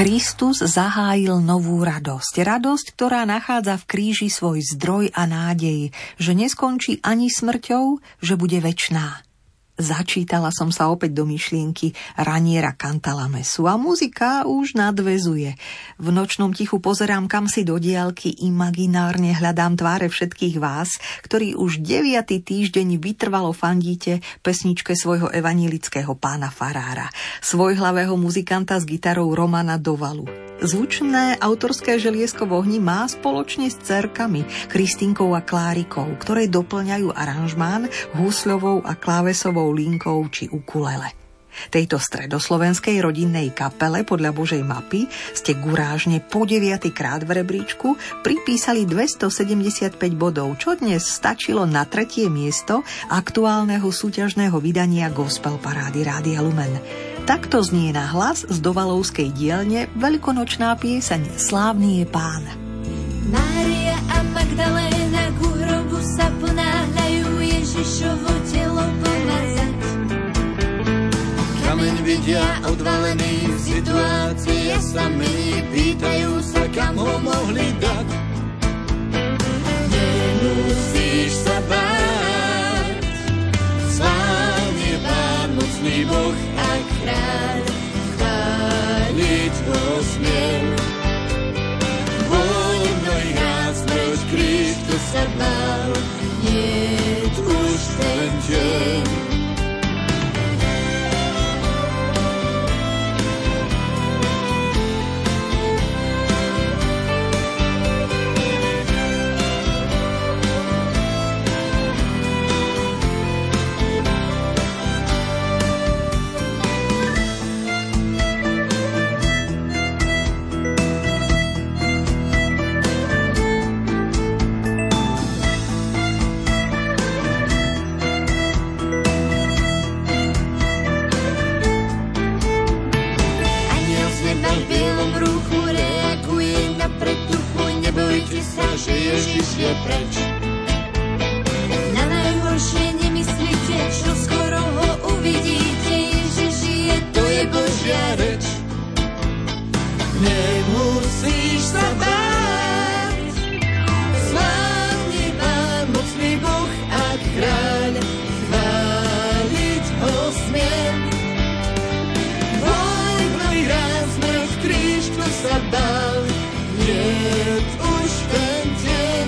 Kristus zahájil novú radosť. Radosť, ktorá nachádza v kríži svoj zdroj a nádej, že neskončí ani smrťou, že bude večná. Začítala som sa opäť do myšlienky Raniera Cantalamesu a muzika už nadväzuje. V nočnom tichu pozerám kamsi do diaľky, imaginárne hľadám tváre všetkých vás, ktorí už 9. týždeň vytrvalo fandíte pesničke svojho evanjelického pána farára, svojhlavého muzikanta s gitarou Romana Dovalu. Zvučné autorské želiesko v ohni má spoločne s dcerkami Kristínkou a Klárikou, ktoré doplňajú aranžmán husľovou a klávesovou linkou či ukulele. Tejto stredoslovenskej rodinnej kapele podľa Božej mapy ste gurážne po 9. krát v rebríčku pripísali 275 bodov, čo dnes stačilo na 3. miesto aktuálneho súťažného vydania Gospel parády Rádia Lumen. Takto znie na hlas z dovalovskej dielne veľkonočná pieseň Slávny je Pán. Mária a Magdaléna ku hrobu sa ponáhľajú Ježišovo telo pomazať. Kameň vidia odvalený, situácia sa mení, pýtajú sa, kam ho mohli dať. Nemusíš sa báť, slávny je Pán, mocný Boh a kráľ, chváliť ho smiem. Bol mnohých nás, smrť, kríž, kto sa bál, niet už ten deň. Že Ježiš je preč. Na najhoršie nemyslíte, čo skoro ho uvidíte. Ježiš je, to je Božia reč. Nemusíš sa báť, slávny Pán, mocný Boh a kráľ, chváliť ho smiem. Boj mnohý ráz, smrť, kríž, kto sa bál, niet už ten deň.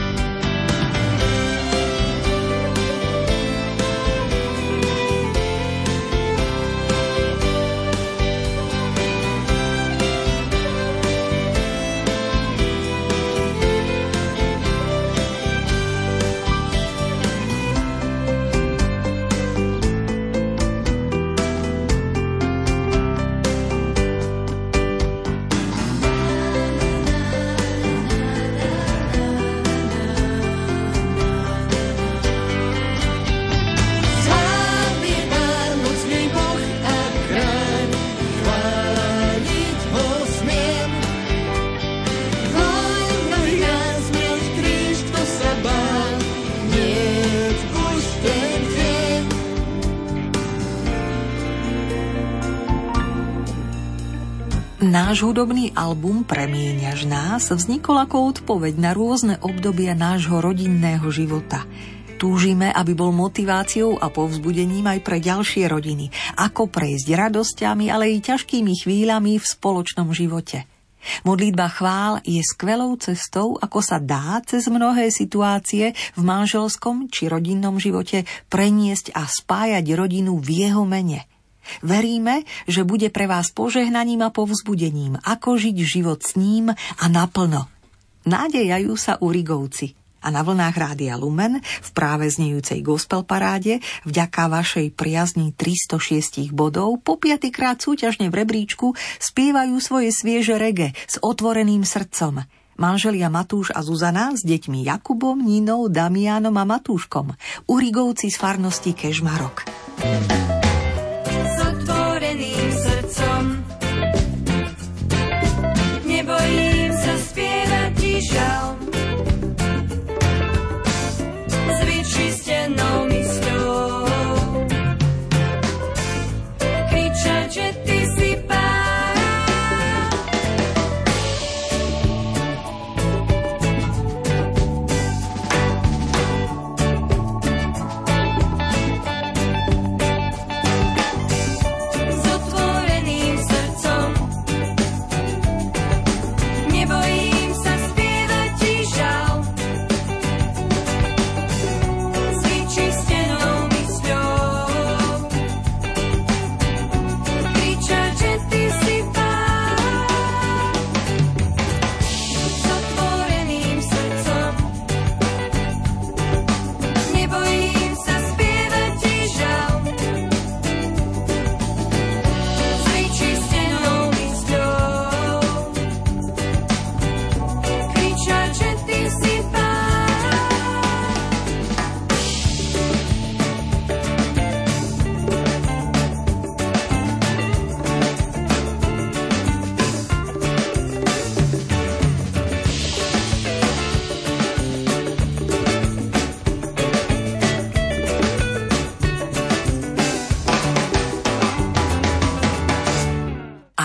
Náš hudobný album Premieňaš nás vznikol ako odpoveď na rôzne obdobia nášho rodinného života. Túžime, aby bol motiváciou a povzbudením aj pre ďalšie rodiny, ako prejsť radosťami, ale i ťažkými chvíľami v spoločnom živote. Modlitba chvál je skvelou cestou, ako sa dá cez mnohé situácie v manželskom či rodinnom živote preniesť a spájať rodinu v jeho mene. Veríme, že bude pre vás požehnaním a povzbudením, ako žiť život s ním a naplno. Nádejajú sa Urigovci a na vlnách Rádia Lumen v práve znejúcej gospel paráde vďaka vašej priazni 306 bodov po 5. krát súťažne v rebríčku spievajú svoje svieže reggae s otvoreným srdcom. Manželia Matúš a Zuzana s deťmi Jakubom, Ninou, Damianom a Matúškom. Urigovci z farnosti Kežmarok. Nebojím sa spievať ti žal, s vyčistenou mysľou, kričať, že ty si Pán.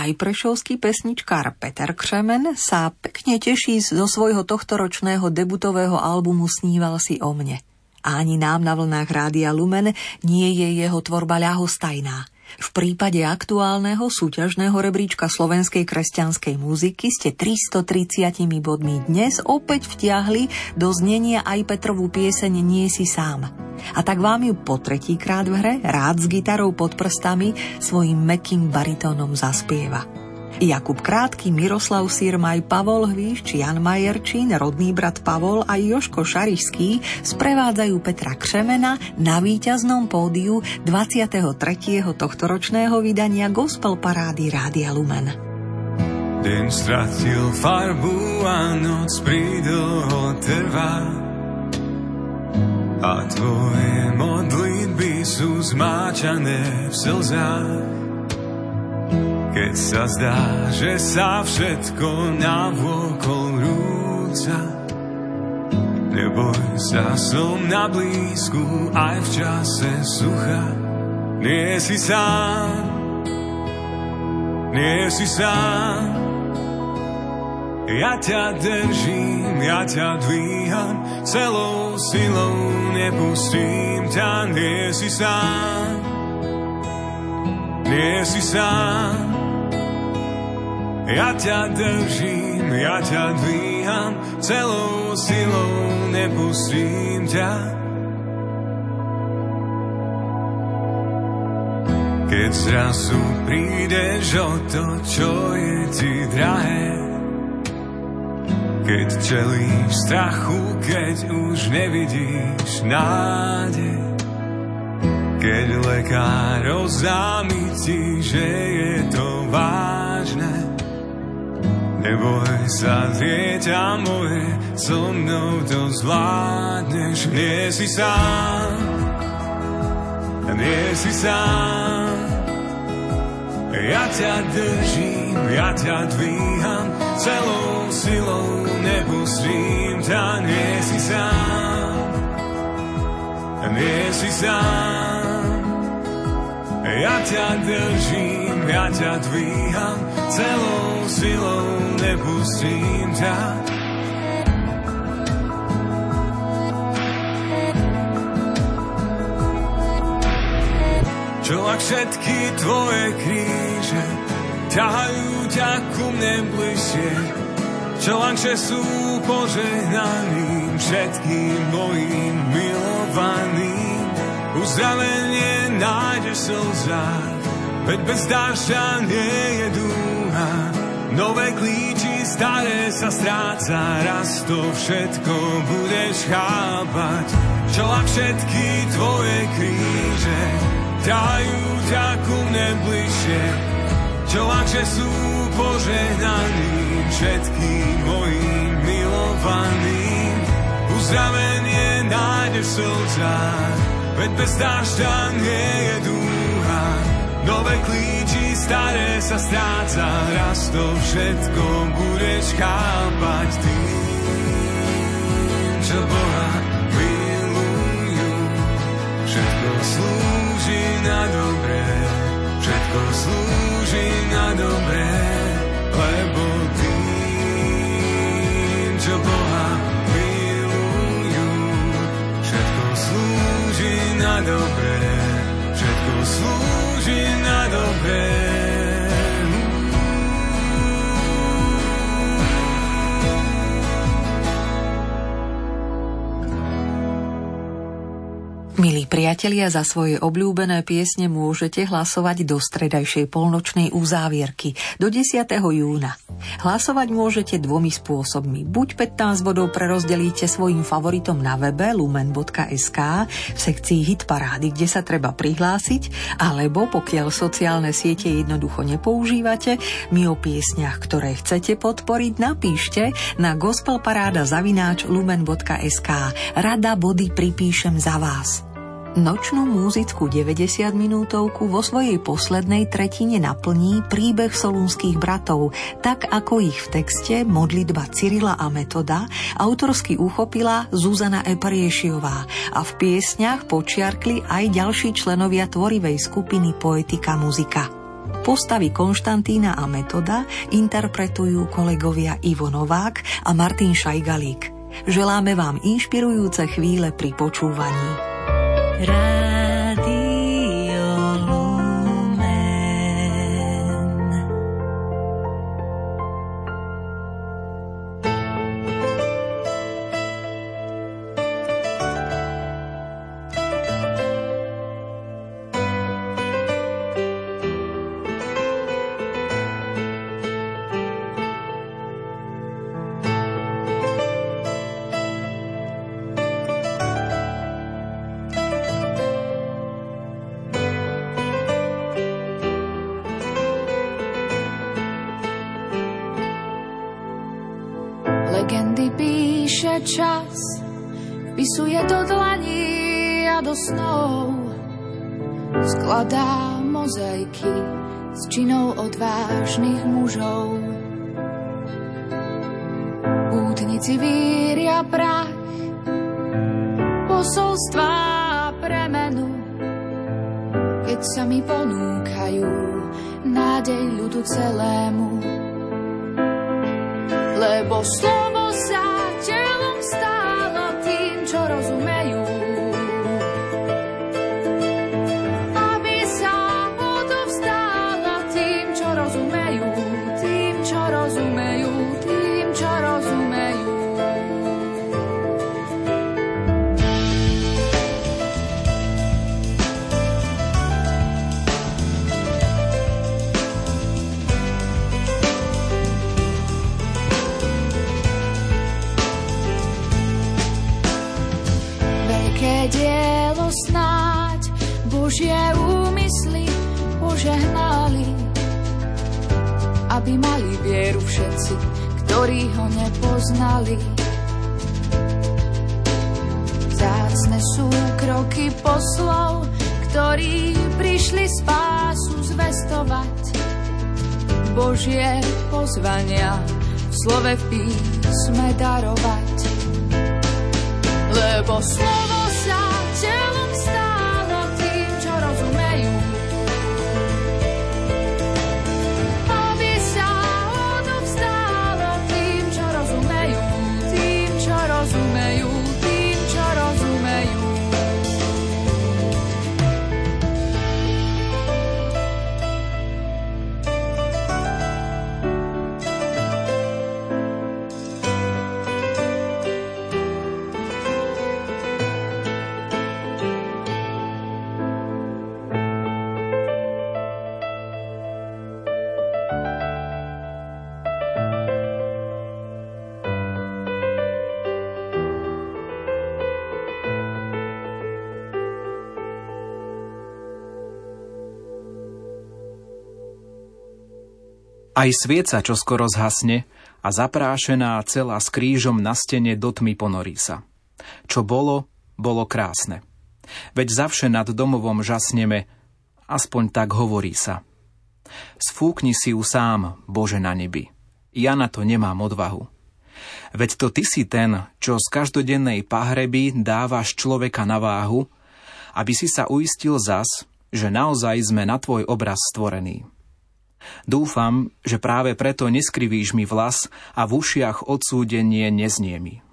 Aj prešovský pesničkár Peter Křemen sa pekne teší zo svojho tohtoročného debutového albumu Sníval si o mne. A ani nám na vlnách Rádia Lumen nie je jeho tvorba ľahostajná. V prípade aktuálneho súťažného rebríčka slovenskej kresťanskej muziky ste 330 bodmi dnes opäť vtiahli do znenia aj Petrovú pieseň Nie si sám. A tak vám ju po tretíkrát v hre rád s gitarou pod prstami svojim mäkkým baritónom zaspieva. Jakub Krátky, Miroslav Sirmaj, Pavol Hvíš, Jan Majerčín, rodný brat Pavol a Jožko Šarišský sprevádzajú Petra Křemena na víťaznom pódiu 23. tohtoročného vydania Gospel parády Rádia Lumen. Deň stratil farbu a noc pridlho trvá a tvoje modlitby sú zmáčané v slzách. Keď sa zdá, že sa všetko navôkol rúca, neboj sa, som na blízku aj v čase sucha. Nie si sám, nie si sám, ja ťa držím, ja ťa dvíham, celou silou nepustím ťa. Nie si sám, nie si sám, ja ťa držím, ja ťa dvíham, celou silou nepustím ťa. Keď zrazu prídeš o to, čo je ti drahé, keď čelíš strachu, keď už nevidíš nádej, keď lekár oznámi ti, že je to vážne, neboj sa, dieťa moje, so mnou to zvládneš. Nie si sám, nie si sám, ja ťa držím, ja ťa dvíham, celou silou nepustím ťa. Nie si sám, nie si sám, ja ťa držím, ja ťa dvíham, celou silou nepustím ťa. Čo ak všetky tvoje kríže ťahajú ťa ku mne bližšie, čo akže sú požehnaním všetkým mojim milovaným. Uzdravenie nájdeš v slzách, veď bez dážďa nie je dúha. Nové klíči, staré sa stráca, raz to všetko budeš chápať. Čo ak všetky tvoje kríže ťahajú ťa ku mne bližšie, čo akže sú požehnaním všetkým mojim milovaným. Uzdravenie nájdeš v slzách, veď bez dážďa nie je dúha. Nové klíči, staré sa stráca, raz to všetko budeš chápať. Tým, čo Boha milujú, všetko slúži na dobré, všetko slúži na dobré, lebo tým, čo Boha milujú, všetko slúži na dobré, všetko slúži na dobré. Milí priatelia, za svoje obľúbené piesne môžete hlasovať do stredajšej polnočnej uzávierky, do 10. júna. Hlasovať môžete dvomi spôsobmi. Buď 15 bodov prerozdelíte svojim favoritom na webe lumen.sk v sekcii Hit parády, kde sa treba prihlásiť, alebo pokiaľ sociálne siete jednoducho nepoužívate, mi o piesňach, ktoré chcete podporiť, napíšte na gospelparáda@lumen.sk. Rada body pripíšem za vás. Nočnú múzickú 90-minútovku vo svojej poslednej tretine naplní príbeh solúnskych bratov, tak ako ich v texte Modlitba Cyrila a Metoda autorsky uchopila Zuzana Epriešiová a v piesňach počiarkli aj ďalší členovia tvorivej skupiny Poetika Muzika. Postavy Konštantína a Metoda interpretujú kolegovia Ivo Novák a Martin Šajgalík. Želáme vám inšpirujúce chvíle pri počúvaní. Legendy píše čas, vpisuje do dlaní a do snov, skladá mozaiky s činou odvážnych mužov. Pútnici víria prach, posolstvá premenu, keď sa mi ponúkajú nádej ľudu celému. Lebo slovo sa telom stálo tým, čo rozumejú. Aby sa odovzdálo tým, čo rozumejú. Tým, čo rozumejú. Tým, čo rozumejú. Dielo snáď Božie úmysly požehnali, aby mali vieru všetci, ktorí ho nepoznali. Vzácne sú kroky poslov, ktorí prišli spásu zvestovať. Božie pozvania v slove v písme darovať. Lebo slovo sa telom stálo tým, čo rozumejú. Aby sa odovzdálo tým, čo rozumejú. Tým, čo rozumejú. Tým, čo rozumejú. Aj svieca čoskoro zhasne a zaprášená celá s krížom na stene do tmy ponorí sa. Čo bolo, bolo krásne. Veď zavše nad domovom žasneme, aspoň tak hovorí sa. Sfúkni si ju sám, Bože na nebi. Ja na to nemám odvahu. Veď to ty si ten, čo z každodennej pahreby dávaš človeka na váhu, aby si sa uistil zas, že naozaj sme na tvoj obraz stvorení. Dúfam, že práve preto neskrivíš mi vlas a v ušiach odsúdenie neznie mi.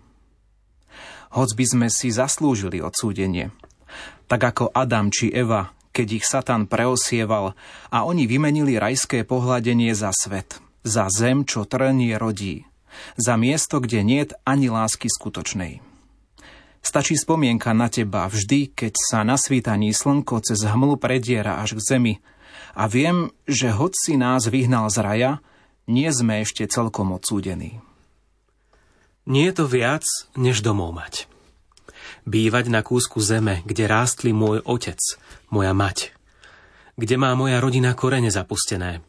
Hoc by sme si zaslúžili odsúdenie, tak ako Adam či Eva, keď ich Satan preosieval a oni vymenili rajské pohľadenie za svet, za zem, čo trnie rodí, za miesto, kde niet ani lásky skutočnej. Stačí spomienka na teba vždy, keď sa na svítaní slnko cez hmlu prediera až k zemi, a viem, že hoď si nás vyhnal z raja, nie sme ešte celkom odsúdení. Nie je to viac, než domov mať. Bývať na kúsku zeme, kde rástli môj otec, moja mať, kde má moja rodina korene zapustené.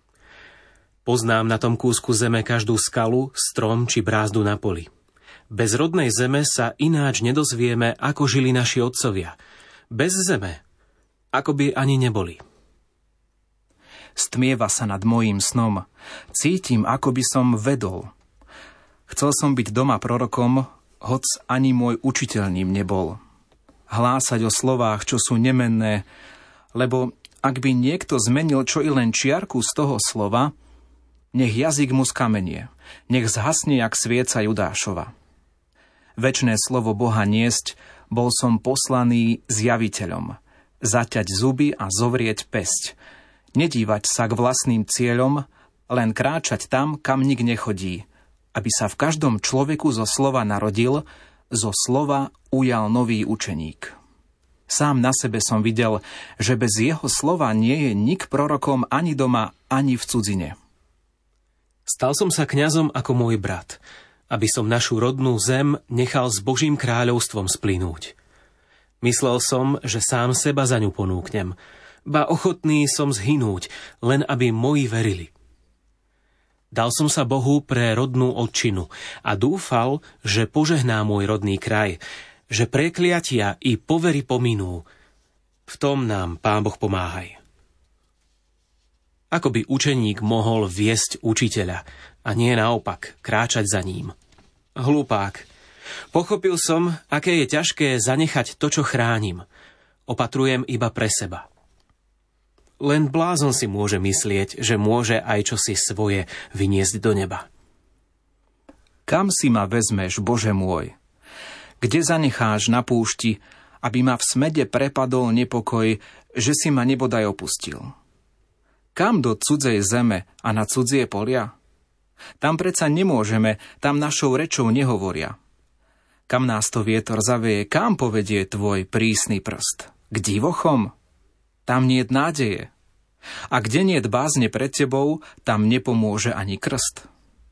Poznám na tom kúsku zeme každú skalu, strom či brázdu na poli. Bez rodnej zeme sa ináč nedozvieme, ako žili naši otcovia. Bez zeme, ako by ani neboli. Stmieva sa nad mojím snom. Cítim, ako by som vedol. Chcel som byť doma prorokom, hoc ani môj učiteľ ním nebol. Hlásať o slovách, čo sú nemenné, lebo ak by niekto zmenil čo i len čiarku z toho slova, nech jazyk mu skamenie, nech zhasne jak svieca Judášova. Večné slovo Boha niesť, bol som poslaný zjaviteľom, zaťať zuby a zovrieť pesť, nedívať sa k vlastným cieľom, len kráčať tam, kam nik nechodí, aby sa v každom človeku zo slova narodil, zo slova ujal nový učeník. Sám na sebe som videl, že bez jeho slova nie je nik prorokom ani doma, ani v cudzine. Stal som sa kňazom ako môj brat, aby som našu rodnú zem nechal s Božím kráľovstvom splynúť. Myslel som, že sám seba za ňu ponúknem, ba ochotný som zhynúť, len aby moji verili. Dal som sa Bohu pre rodnú otčinu a dúfal, že požehná môj rodný kraj, že prekliatia i povery pominú. V tom nám, Pán Boh, pomáhaj. Ako by učeník mohol viesť učiteľa a nie naopak kráčať za ním? Hlupák. Pochopil som, aké je ťažké zanechať to, čo chránim. Opatrujem iba pre seba. Len blázon si môže myslieť, že môže aj čosi svoje vyniesť do neba. Kam si ma vezmeš, Bože môj? Kde zanecháš na púšti, aby ma v smede prepadol nepokoj, že si ma nebodaj opustil? Kam do cudzej zeme a na cudzie polia? Tam predsa nemôžeme, tam našou rečou nehovoria. Kam nás to vietor zavieje, kam povedie tvoj prísny prst? K divochom? Tam niet nádeje. A kde niet bázne pred tebou, tam nepomôže ani krst.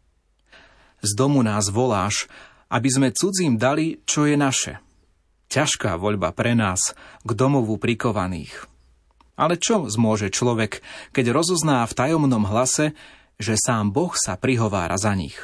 Z domu nás voláš, aby sme cudzím dali, čo je naše. Ťažká voľba pre nás, k domovu prikovaných. Ale čo zmôže človek, keď rozozná v tajomnom hlase, že sám Boh sa prihovára za nich?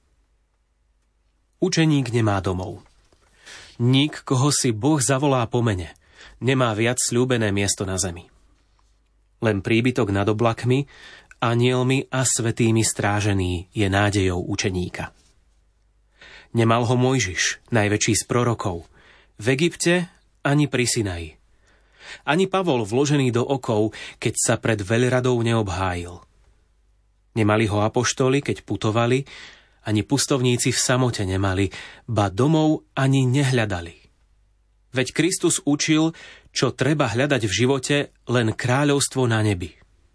Učeník nemá domov. Nik, koho si Boh zavolá po mene, nemá viac sľúbené miesto na zemi. Len príbytok nad oblakmi, anielmi a svätými strážený je nádejou učeníka. Nemal ho Mojžiš, najväčší z prorokov, v Egypte ani pri Sinaji. Ani Pavol vložený do okov, keď sa pred veľradou neobhájil. Nemali ho apoštoli, keď putovali, ani pustovníci v samote nemali, ba domov ani nehľadali. Veď Kristus učil, čo treba hľadať v živote, len kráľovstvo na nebi.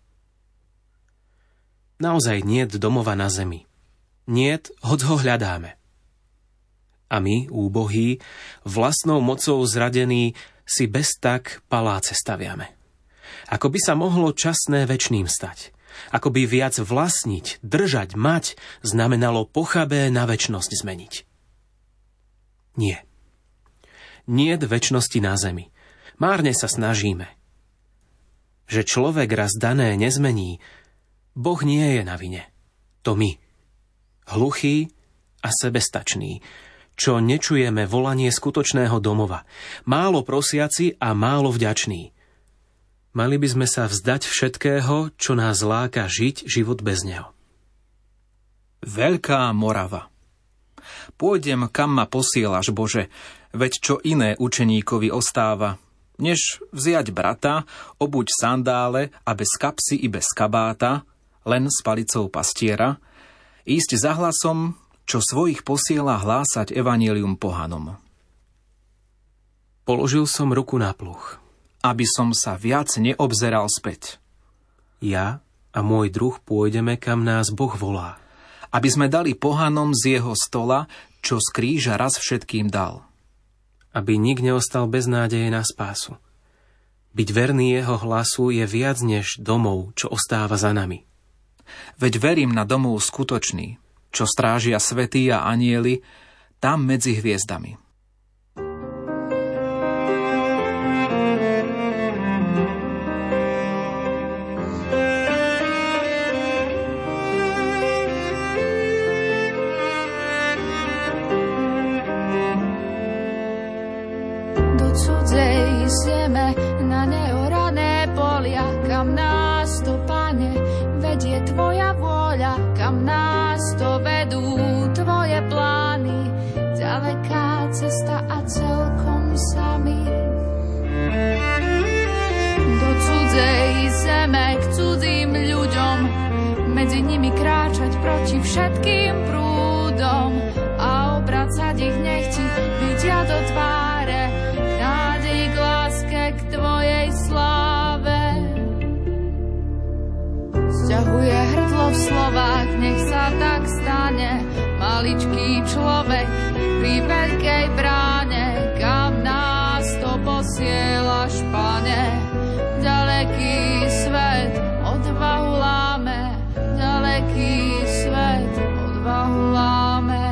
Naozaj niet domova na zemi. Niet, hoď ho hľadáme. A my, úbohí, vlastnou mocou zradení, si bez tak paláce staviame. Ako by sa mohlo časné večným stať. Ako by viac vlastniť, držať, mať, znamenalo pochabé na večnosť zmeniť. Nie. Niet večnosti na zemi. Márne sa snažíme. Že človek raz dané nezmení, Boh nie je na vine. To my. Hluchý a sebestačný, čo nečujeme volanie skutočného domova, málo prosiaci a málo vďační. Mali by sme sa vzdať všetkého, čo nás láka žiť život bez neho. Veľká Morava. Pôjdem, kam ma posielaš, Bože, veď čo iné učeníkovi ostáva, než vziať brata, obuť sandále a bez kapsy i bez kabáta, len s palicou pastiera, ísť za hlasom, čo svojich posiela hlásať evanjelium pohanom. Položil som ruku na pluh, aby som sa viac neobzeral späť. Ja a môj druh pôjdeme, kam nás Boh volá. Aby sme dali pohanom z jeho stola, čo z kríža raz všetkým dal. Aby nik neostal bez nádeje na spásu. Byť verný jeho hlasu je viac než domov, čo ostáva za nami. Veď verím na domov skutočný, čo strážia svätí a anjeli, tam medzi hviezdami. Do cudzej zeme, na neorané polia, kam nás to, Pane, vedie tvoja vôľa, kam nás to vedú tvoje plány, ďaleká medzi nimi kráčať proti všetkým prúdom a obracať ich nechti, vidia do tváre, nádej k láske, k tvojej sláve. Sťahuje hrdlo v slovách, nech sa tak stane, maličký človek pri veľkej bráne, kam nás to posielaš, Pane. Ďaleký svet odvahu láme, ďaleký svet odvahu láme.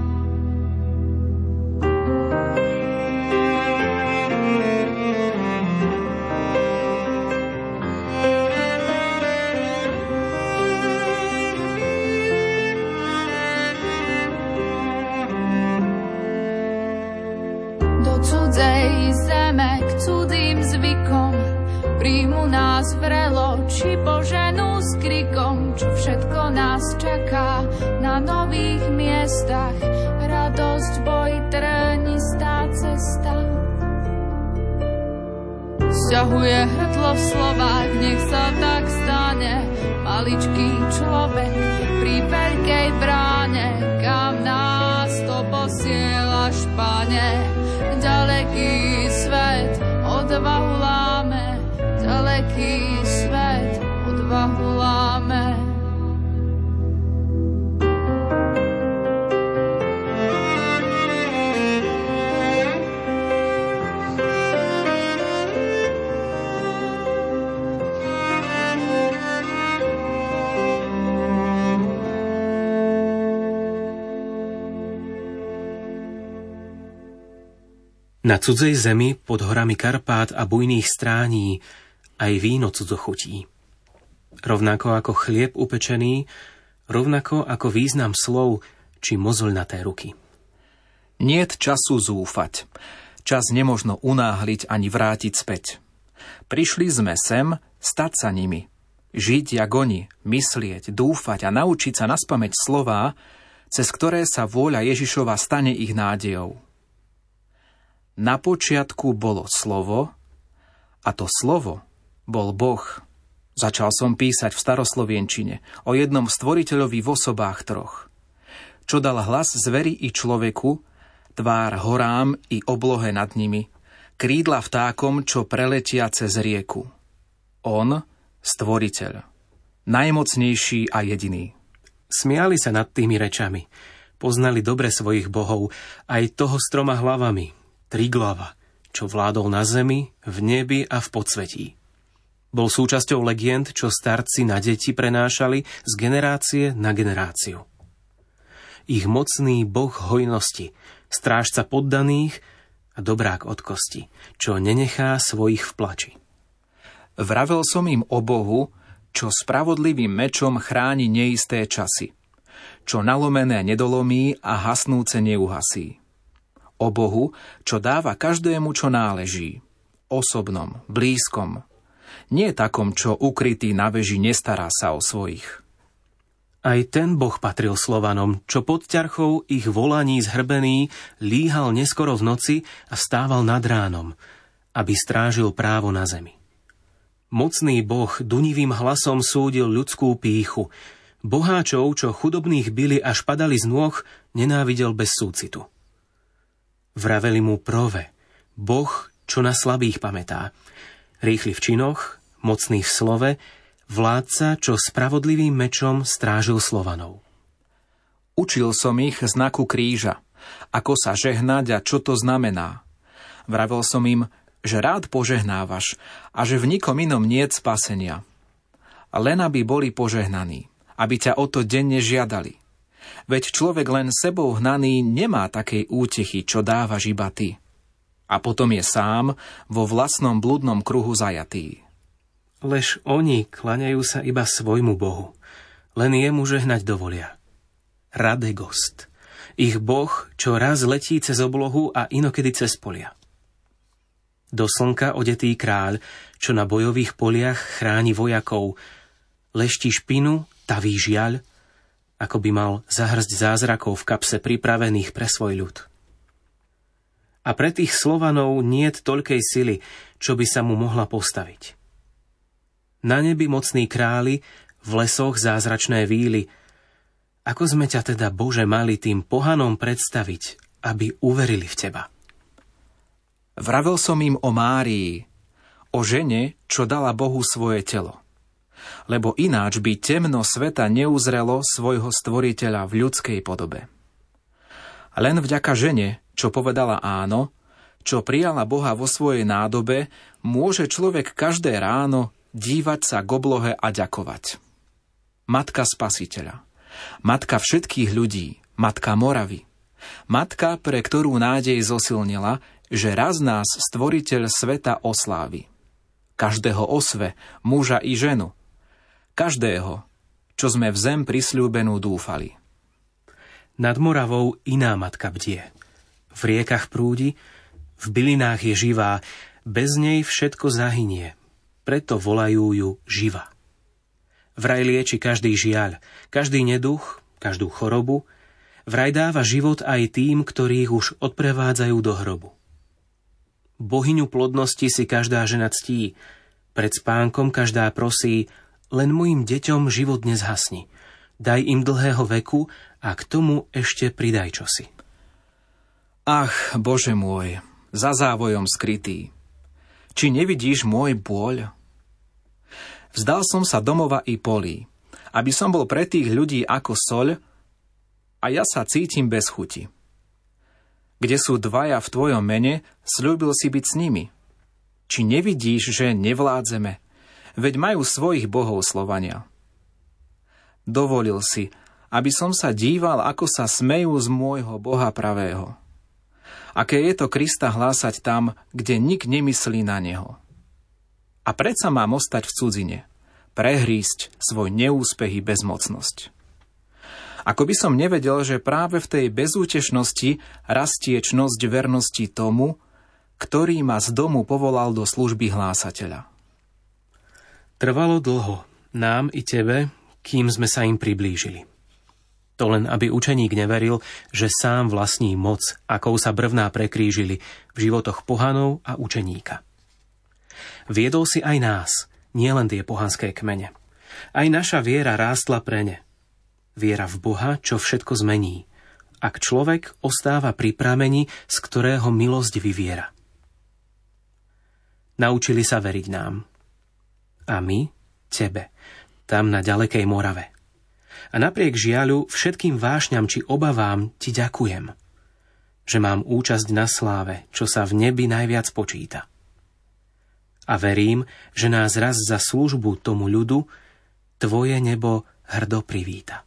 Do cudzej zeme, k cudzým zvykom, príjmu nás vrelo, či poženú s krikom, čo všetko nás čaká na nových miestach. Radosť, boj, trnistá cesta. Sťahuje hrdlo v slovách, nech sa tak stane, maličký človek pri veľkej bráne, kam nás to posielaš, Pane. Ďaleký svet odvahu láme, ďaleký svet odvahu láme. Na cudzej zemi, pod horami Karpát a bujných strání, aj víno cudzo chutí. Rovnako ako chlieb upečený, rovnako ako význam slov či mozoľnaté ruky. Niet času zúfať. Čas nemožno unáhliť ani vrátiť späť. Prišli sme sem stať sa nimi. Žiť jak oni, myslieť, dúfať a naučiť sa naspamäť slová, cez ktoré sa vôľa Ježišova stane ich nádejou. Na počiatku bolo slovo a to slovo bol Boh. Začal som písať v staroslovienčine o jednom stvoriteľovi v osobách troch. Čo dal hlas zveri i človeku, tvár horám i oblohe nad nimi, krídla vtákom, čo preletia cez rieku. On, stvoriteľ, najmocnejší a jediný. Smiali sa nad tými rečami. Poznali dobre svojich bohov, aj toho s 3 hlavami, Triglava, čo vládol na zemi, v nebi a v podsvetí. Bol súčasťou legend, čo starci na deti prenášali z generácie na generáciu. Ich mocný boh hojnosti, strážca poddaných a dobrák od kosti, čo nenechá svojich v plači. Vravel som im o Bohu, čo spravodlivým mečom chráni neisté časy, čo nalomené nedolomí a hasnúce neuhasí. O Bohu, čo dáva každému, čo náleží, osobnom, blízkom, nie takom, čo ukrytý na veži nestará sa o svojich. Aj ten Boh patril Slovanom, čo pod ťarchou ich volaní zhrbený líhal neskoro v noci a stával nad ránom, aby strážil právo na zemi. Mocný Boh dunivým hlasom súdil ľudskú pýchu, boháčov, čo chudobných bili až padali z nôh, nenávidel bez súcitu. Vraveli mu prove, Boh, čo na slabých pamätá. Rýchly v činoch, mocný v slove, vládca, čo spravodlivým mečom strážil Slovanov. Učil som ich znaku kríža, ako sa žehnať a čo to znamená. Vravel som im, že rád požehnávaš a že v nikom inom niet spasenia. Len aby boli požehnaní, aby ťa o to denne žiadali. Veď človek len sebou hnaný nemá takej útechy, čo dávaš iba ty. A potom je sám vo vlastnom blúdnom kruhu zajatý. Lež oni klaňajú sa iba svojmu Bohu, len jemu žehnať dovolia. Radegost, ich Boh, čo raz letí cez oblohu a inokedy cez polia. Do slnka odetý kráľ, čo na bojových poliach chráni vojakov, leští špinu, taví žiaľ, ako by mal zahrzť zázrakov v kapse pripravených pre svoj ľud. A pre tých Slovanov niet toľkej sily, čo by sa mu mohla postaviť. Na nebi mocní králi v lesoch zázračné víly. Ako sme ťa teda, Bože, mali tým pohanom predstaviť, aby uverili v Teba? Vravel som im o Márii, o žene, čo dala Bohu svoje telo. Lebo ináč by temno sveta neuzrelo svojho stvoriteľa v ľudskej podobe. Len vďaka žene, čo povedala áno, čo prijala Boha vo svojej nádobe, môže človek každé ráno dívať sa k oblohe a ďakovať. Matka Spasiteľa, matka všetkých ľudí, matka Moravy, matka, pre ktorú nádej zosilnila, že raz nás stvoriteľ sveta oslávi. Každého osve, muža i ženu, každého, čo sme v zem prisľúbenú dúfali. Nad Moravou iná matka bdie. V riekach prúdi, v bylinách je živá, bez nej všetko zahynie, preto volajú ju živa. Vraj lieči každý žiaľ, každý neduch, každú chorobu, vraj dáva život aj tým, ktorých už odprevádzajú do hrobu. Bohyňu plodnosti si každá žena ctí, pred spánkom každá prosí, len mojim deťom život nezhasni, daj im dlhého veku a k tomu ešte pridaj čosi. Ach, Bože môj, za závojom skrytý, či nevidíš môj bôľ? Vzdal som sa domova i polí, aby som bol pre tých ľudí ako soľ, a ja sa cítim bez chuti. Kde sú dvaja v tvojom mene, sľúbil si byť s nimi. Či nevidíš, že nevládzeme? Veď majú svojich bohov Slovania. Dovolil si, aby som sa díval, ako sa smejú z môjho Boha pravého. Aké je to Krista hlásať tam, kde nik nemyslí na neho. A predsa mám ostať v cudzine, prehrísť svoj neúspech i bezmocnosť. Ako by som nevedel, že práve v tej bezútešnosti rastie čnosť vernosti tomu, ktorý ma z domu povolal do služby hlásateľa. Trvalo dlho, nám i tebe, kým sme sa im priblížili. To len, aby učeník neveril, že sám vlastní moc, akou sa brvná prekrížili v životoch pohanov a učeníka. Viedol si aj nás, nielen tie pohanské kmene. Aj naša viera rástla pre ne. Viera v Boha, čo všetko zmení, ak človek ostáva pri prameni, z ktorého milosť vyviera. Naučili sa veriť nám. A my, tebe, tam na ďalekej Morave. A napriek žiaľu, všetkým vášňam či obavám ti ďakujem, že mám účasť na sláve, čo sa v nebi najviac počíta. A verím, že nás raz za službu tomu ľudu tvoje nebo hrdo privíta.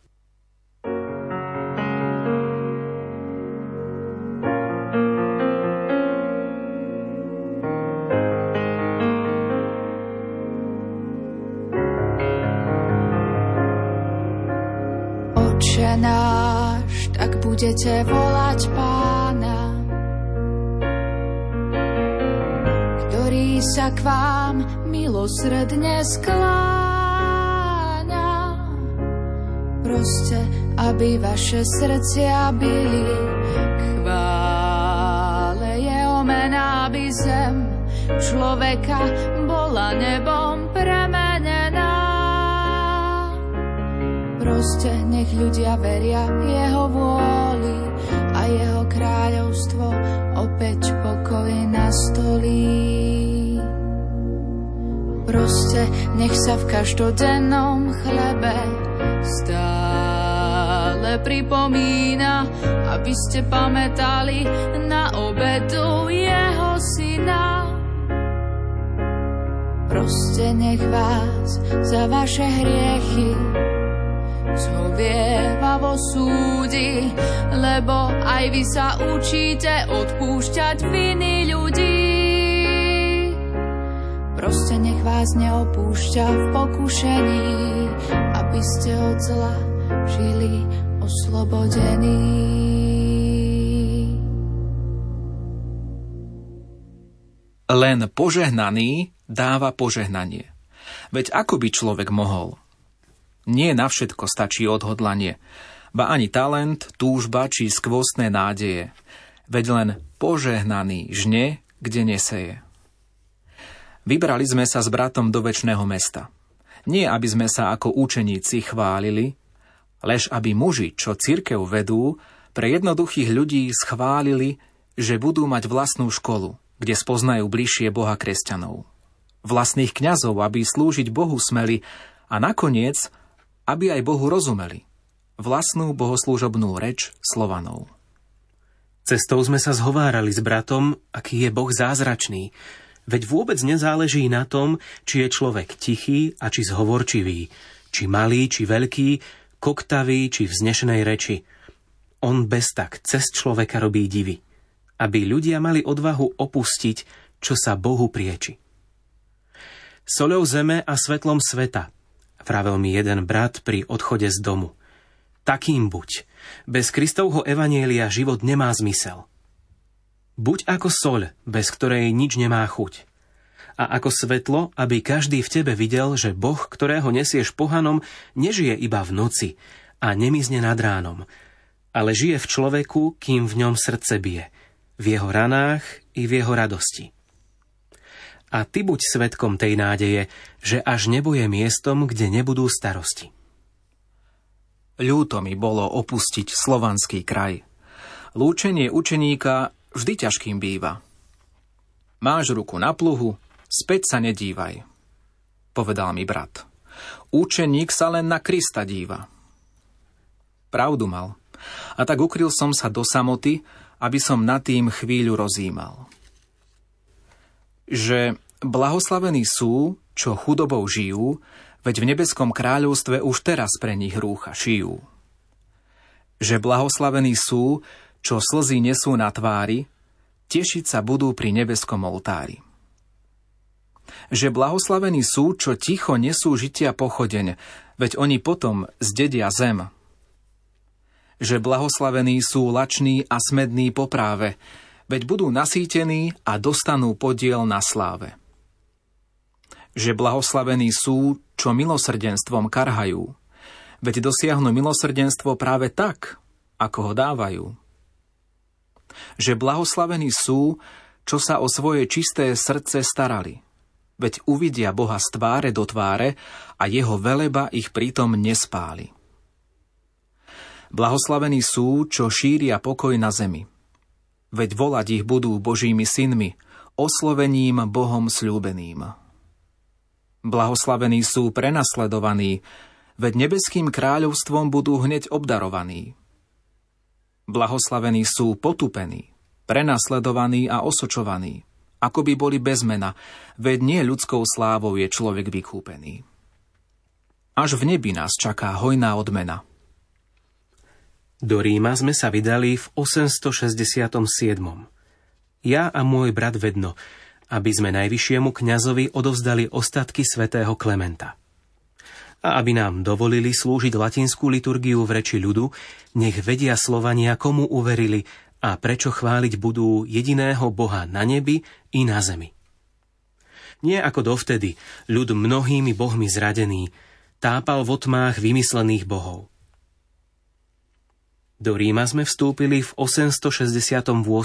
Otče náš, tak budete volať Pána, ktorý sa k vám milosrdne skláňa. Proste, aby vaše srdcia byli k chvále jeho mena, aby zem človeka bola nebom premenená. Proste nech ľudia veria jeho vôli a jeho kráľovstvo opäť pokoj nastolí. Proste nech sa v každodennom chlebe stále pripomína, aby ste pamätali na obetu jeho syna. Proste nech vás za vaše hriechy zhovievavo súdi, lebo aj vy sa učíte odpúšťať viny ľudí. Proste nech vás neopúšťa v pokušení, aby ste od zla žili oslobodení. Len požehnaný dáva požehnanie. Veď ako by človek mohol? Nie na všetko stačí odhodlanie, ba ani talent, túžba či skvostné nádeje. Veď len požehnaný žne, kde neseje. Vybrali sme sa s bratom do večného mesta. Nie, aby sme sa ako učeníci chválili, lež aby muži, čo cirkev vedú, pre jednoduchých ľudí schválili, že budú mať vlastnú školu, kde spoznajú bližšie Boha kresťanov. Vlastných kňazov, aby slúžiť Bohu smeli a nakoniec, aby aj Bohu rozumeli. Vlastnú bohoslúžobnú reč Slovanov. Cestou sme sa zhovárali s bratom, aký je Boh zázračný, veď vôbec nezáleží na tom, či je človek tichý a či zhovorčivý, či malý, či veľký, koktavý, či vznešenej reči. On beztak cez človeka robí divy, aby ľudia mali odvahu opustiť, čo sa Bohu prieči. Soľou zeme a svetlom sveta, vravel mi jeden brat pri odchode z domu. Takým buď. Bez Kristovho evanjelia život nemá zmysel. Buď ako soľ, bez ktorej nič nemá chuť. A ako svetlo, aby každý v tebe videl, že Boh, ktorého nesieš pohanom, nežije iba v noci a nemizne nad ránom, ale žije v človeku, kým v ňom srdce bije, v jeho ranách i v jeho radosti. A ty buď svedkom tej nádeje, že až nebo je miestom, kde nebudú starosti. Ľúto mi bolo opustiť slovanský kraj. Lúčenie učeníka vždy ťažkým býva. Máš ruku na pluhu, späť sa nedívaj, povedal mi brat. Učeník sa len na Krista díva. Pravdu mal, a tak ukryl som sa do samoty, aby som nad tým chvíľu rozímal. Že blahoslavení sú, čo chudobou žijú, veď v nebeskom kráľovstve už teraz pre nich rúcha šijú. Že blahoslavení sú, čo slzy nesú na tvári, tešiť sa budú pri nebeskom oltári. Že blahoslavení sú, čo ticho nesú žitia pochodeň, veď oni potom zdedia zem. Že blahoslavení sú lační a smední po práve, veď budú nasýtení a dostanú podiel na sláve. Že blahoslavení sú, čo milosrdenstvom karhajú, veď dosiahnu milosrdenstvo práve tak, ako ho dávajú. Že blahoslavení sú, čo sa o svoje čisté srdce starali, veď uvidia Boha z tváre do tváre a jeho veleba ich pritom nespáli. Blahoslavení sú, čo šíria pokoj na zemi, veď volať ich budú Božími synmi, oslovením Bohom sľúbeným. Blahoslavení sú prenasledovaní, veď nebeským kráľovstvom budú hneď obdarovaní. Blahoslavení sú potupení, prenasledovaní a osočovaní, ako by boli bez mena, veď nie ľudskou slávou je človek vykúpený. Až v nebi nás čaká hojná odmena. Do Ríma sme sa vydali v 867. Ja a môj brat Vedno, aby sme najvyššiemu kňazovi odovzdali ostatky svätého Klementa. A aby nám dovolili slúžiť latinskú liturgiu v reči ľudu, nech vedia Slovania, komu uverili a prečo chváliť budú jediného Boha na nebi i na zemi. Nie ako dovtedy, ľud mnohými bohmi zradený, tápal v otmách vymyslených bohov. Do Ríma sme vstúpili v 868.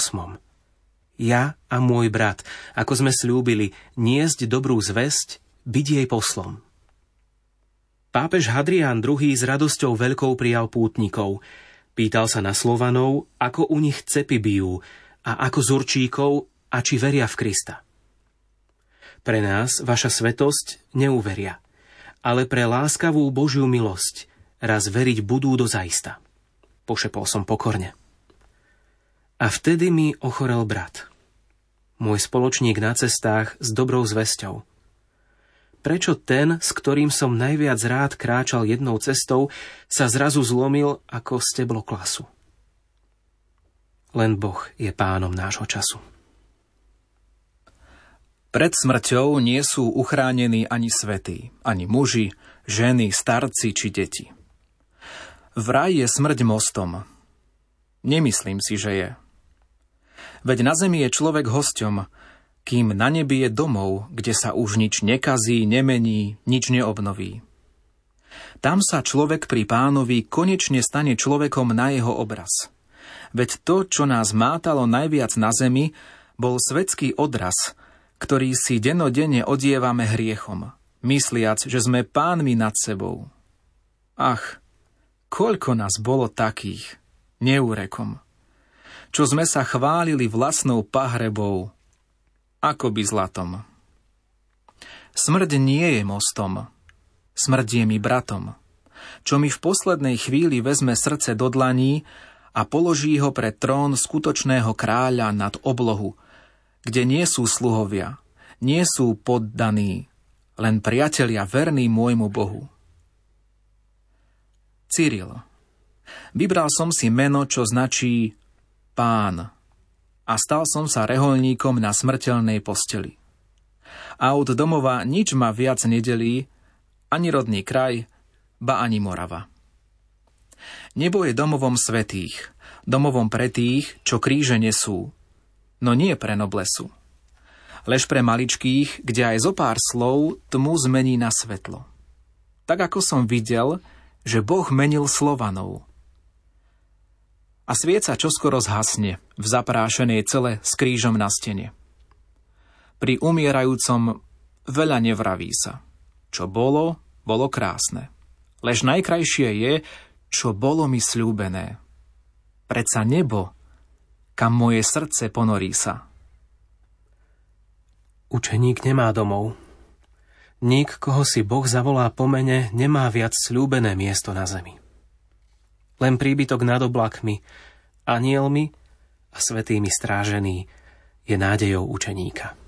Ja a môj brat, ako sme sľúbili, niesť dobrú zvesť, byť jej poslom. Pápež Hadrián II s radosťou veľkou prijal pútnikov. Pýtal sa na Slovanov, ako u nich cepy bijú a ako z určíkov a či veria v Krista. Pre nás, vaša svetosť, neuveria, ale pre láskavú Božiu milosť raz veriť budú dozaista. Pošepol som pokorne. A vtedy mi ochorel brat, môj spoločník na cestách s dobrou zvesťou. Prečo ten, s ktorým som najviac rád kráčal jednou cestou, sa zrazu zlomil ako steblo klasu? Len Boh je pánom nášho času. Pred smrťou nie sú uchránení ani svätí, ani muži, ženy, starci či deti. Vraj je smrť mostom. Nemyslím si, že je. Veď na zemi je človek hosťom, kým na nebi je domov, kde sa už nič nekazí, nemení, nič neobnoví. Tam sa človek pri Pánovi konečne stane človekom na jeho obraz. Veď to, čo nás mátalo najviac na zemi, bol svetský odraz, ktorý si dennodenne odievame hriechom, mysliac, že sme pánmi nad sebou. Ach, koľko nás bolo takých, neúrekom, čo sme sa chválili vlastnou pahrebou, akoby zlatom. Smrť nie je mostom, smrť je mi bratom, čo mi v poslednej chvíli vezme srdce do dlaní a položí ho pred trón skutočného kráľa nad oblohu, kde nie sú sluhovia, nie sú poddaní, len priatelia verní môjmu Bohu. Cyril. Vybral som si meno, čo značí Pán, a stal som sa rehoľníkom na smrteľnej posteli. A od domova nič ma viac nedelí, ani rodný kraj, ba ani Morava. Nebo je domovom svätých, domovom pre tých, čo kríže nesú, no nie pre noblesu. Lež pre maličkých, kde aj zo pár slov tmu zmení na svetlo. Tak ako som videl, že Boh menil Slovanov. A svieca čoskoro zhasne v zaprášenej cele s krížom na stene. Pri umierajúcom veľa nevraví sa. Čo bolo, bolo krásne. Lež najkrajšie je, čo bolo mi sľúbené. Predsa nebo, kam moje srdce ponorí sa. Učeník nemá domov. Nik, koho si Boh zavolá po mene, nemá viac sľúbené miesto na zemi. Len príbytok nad oblakmi, anielmi a svätými strážený je nádejou učeníka.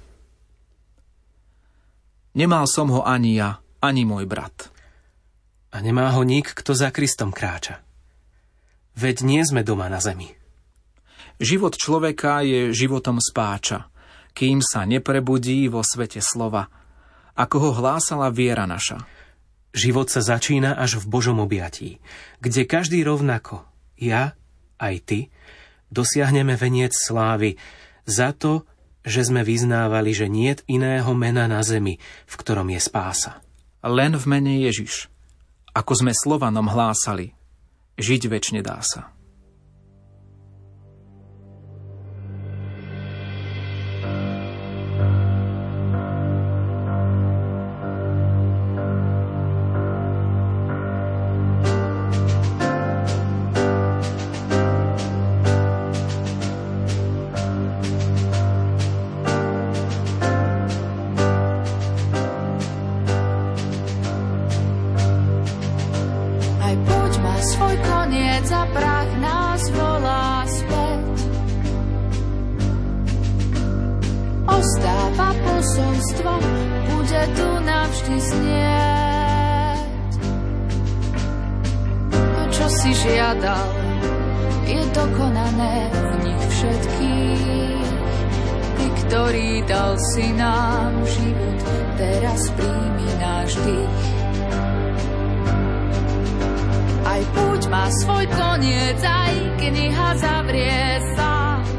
Nemal som ho ani ja, ani môj brat. A nemá ho nik, kto za Kristom kráča. Veď nie sme doma na zemi. Život človeka je životom spáča, kým sa neprebudí vo svete slova, ako ho hlásala viera naša. Život sa začína až v Božom objatí, kde každý rovnako, ja aj ty, dosiahneme veniec slávy za to, že sme vyznávali, že niet iného mena na zemi, v ktorom je spása. Len v mene Ježiš, ako sme Slovanom hlásali, žiť večne dá sa. Ostáva posolstvo, bude tu navždy znieť. To, čo si žiadal, je dokonané v nich všetkých. Ty, ktorý dal si nám život, teraz príjmi náš dých. Aj púť má svoj koniec, aj kniha zavrie sa.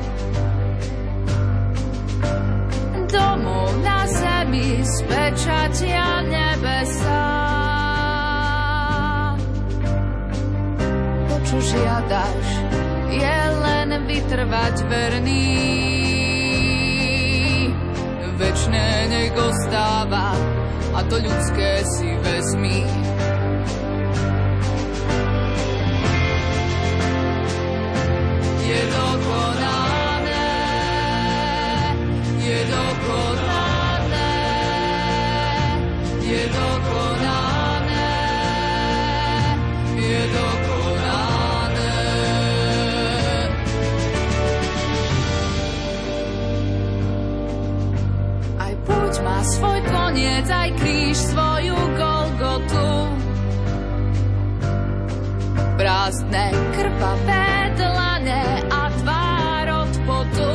Domov na zemi spečatia nebesa. To, čo žiadaš, je len vytrvať verný. Večné nech ostáva a to ľudské si vezmi. Je dokonané, je dokonané, je dokonané, je dokonané. Aj púť má svoj koniec, aj kríž svoju Golgotu. Prázdne, krvavé dlane a tvár od potu.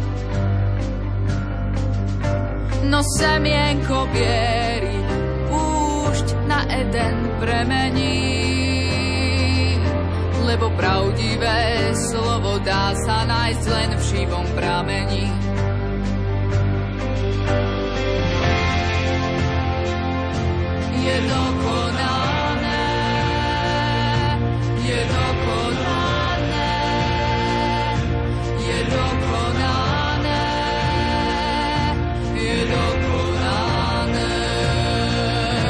No semienko viery púšť na Eden premení. Lebo pravdivé slovo dá sa nájsť len v živom pramení. Je dokonané, je dokonané, je dokonané, je dokonané.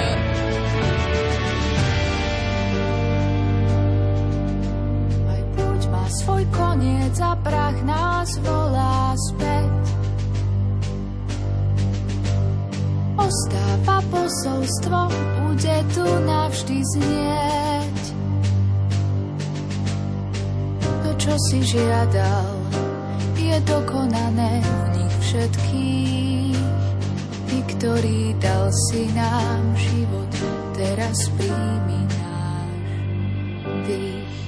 posolstvo bude tu navždy znieť. To, čo si žiadal, je dokonané v nich všetkých. Ty, ktorý dal si nám život, teraz príjmi náš dých.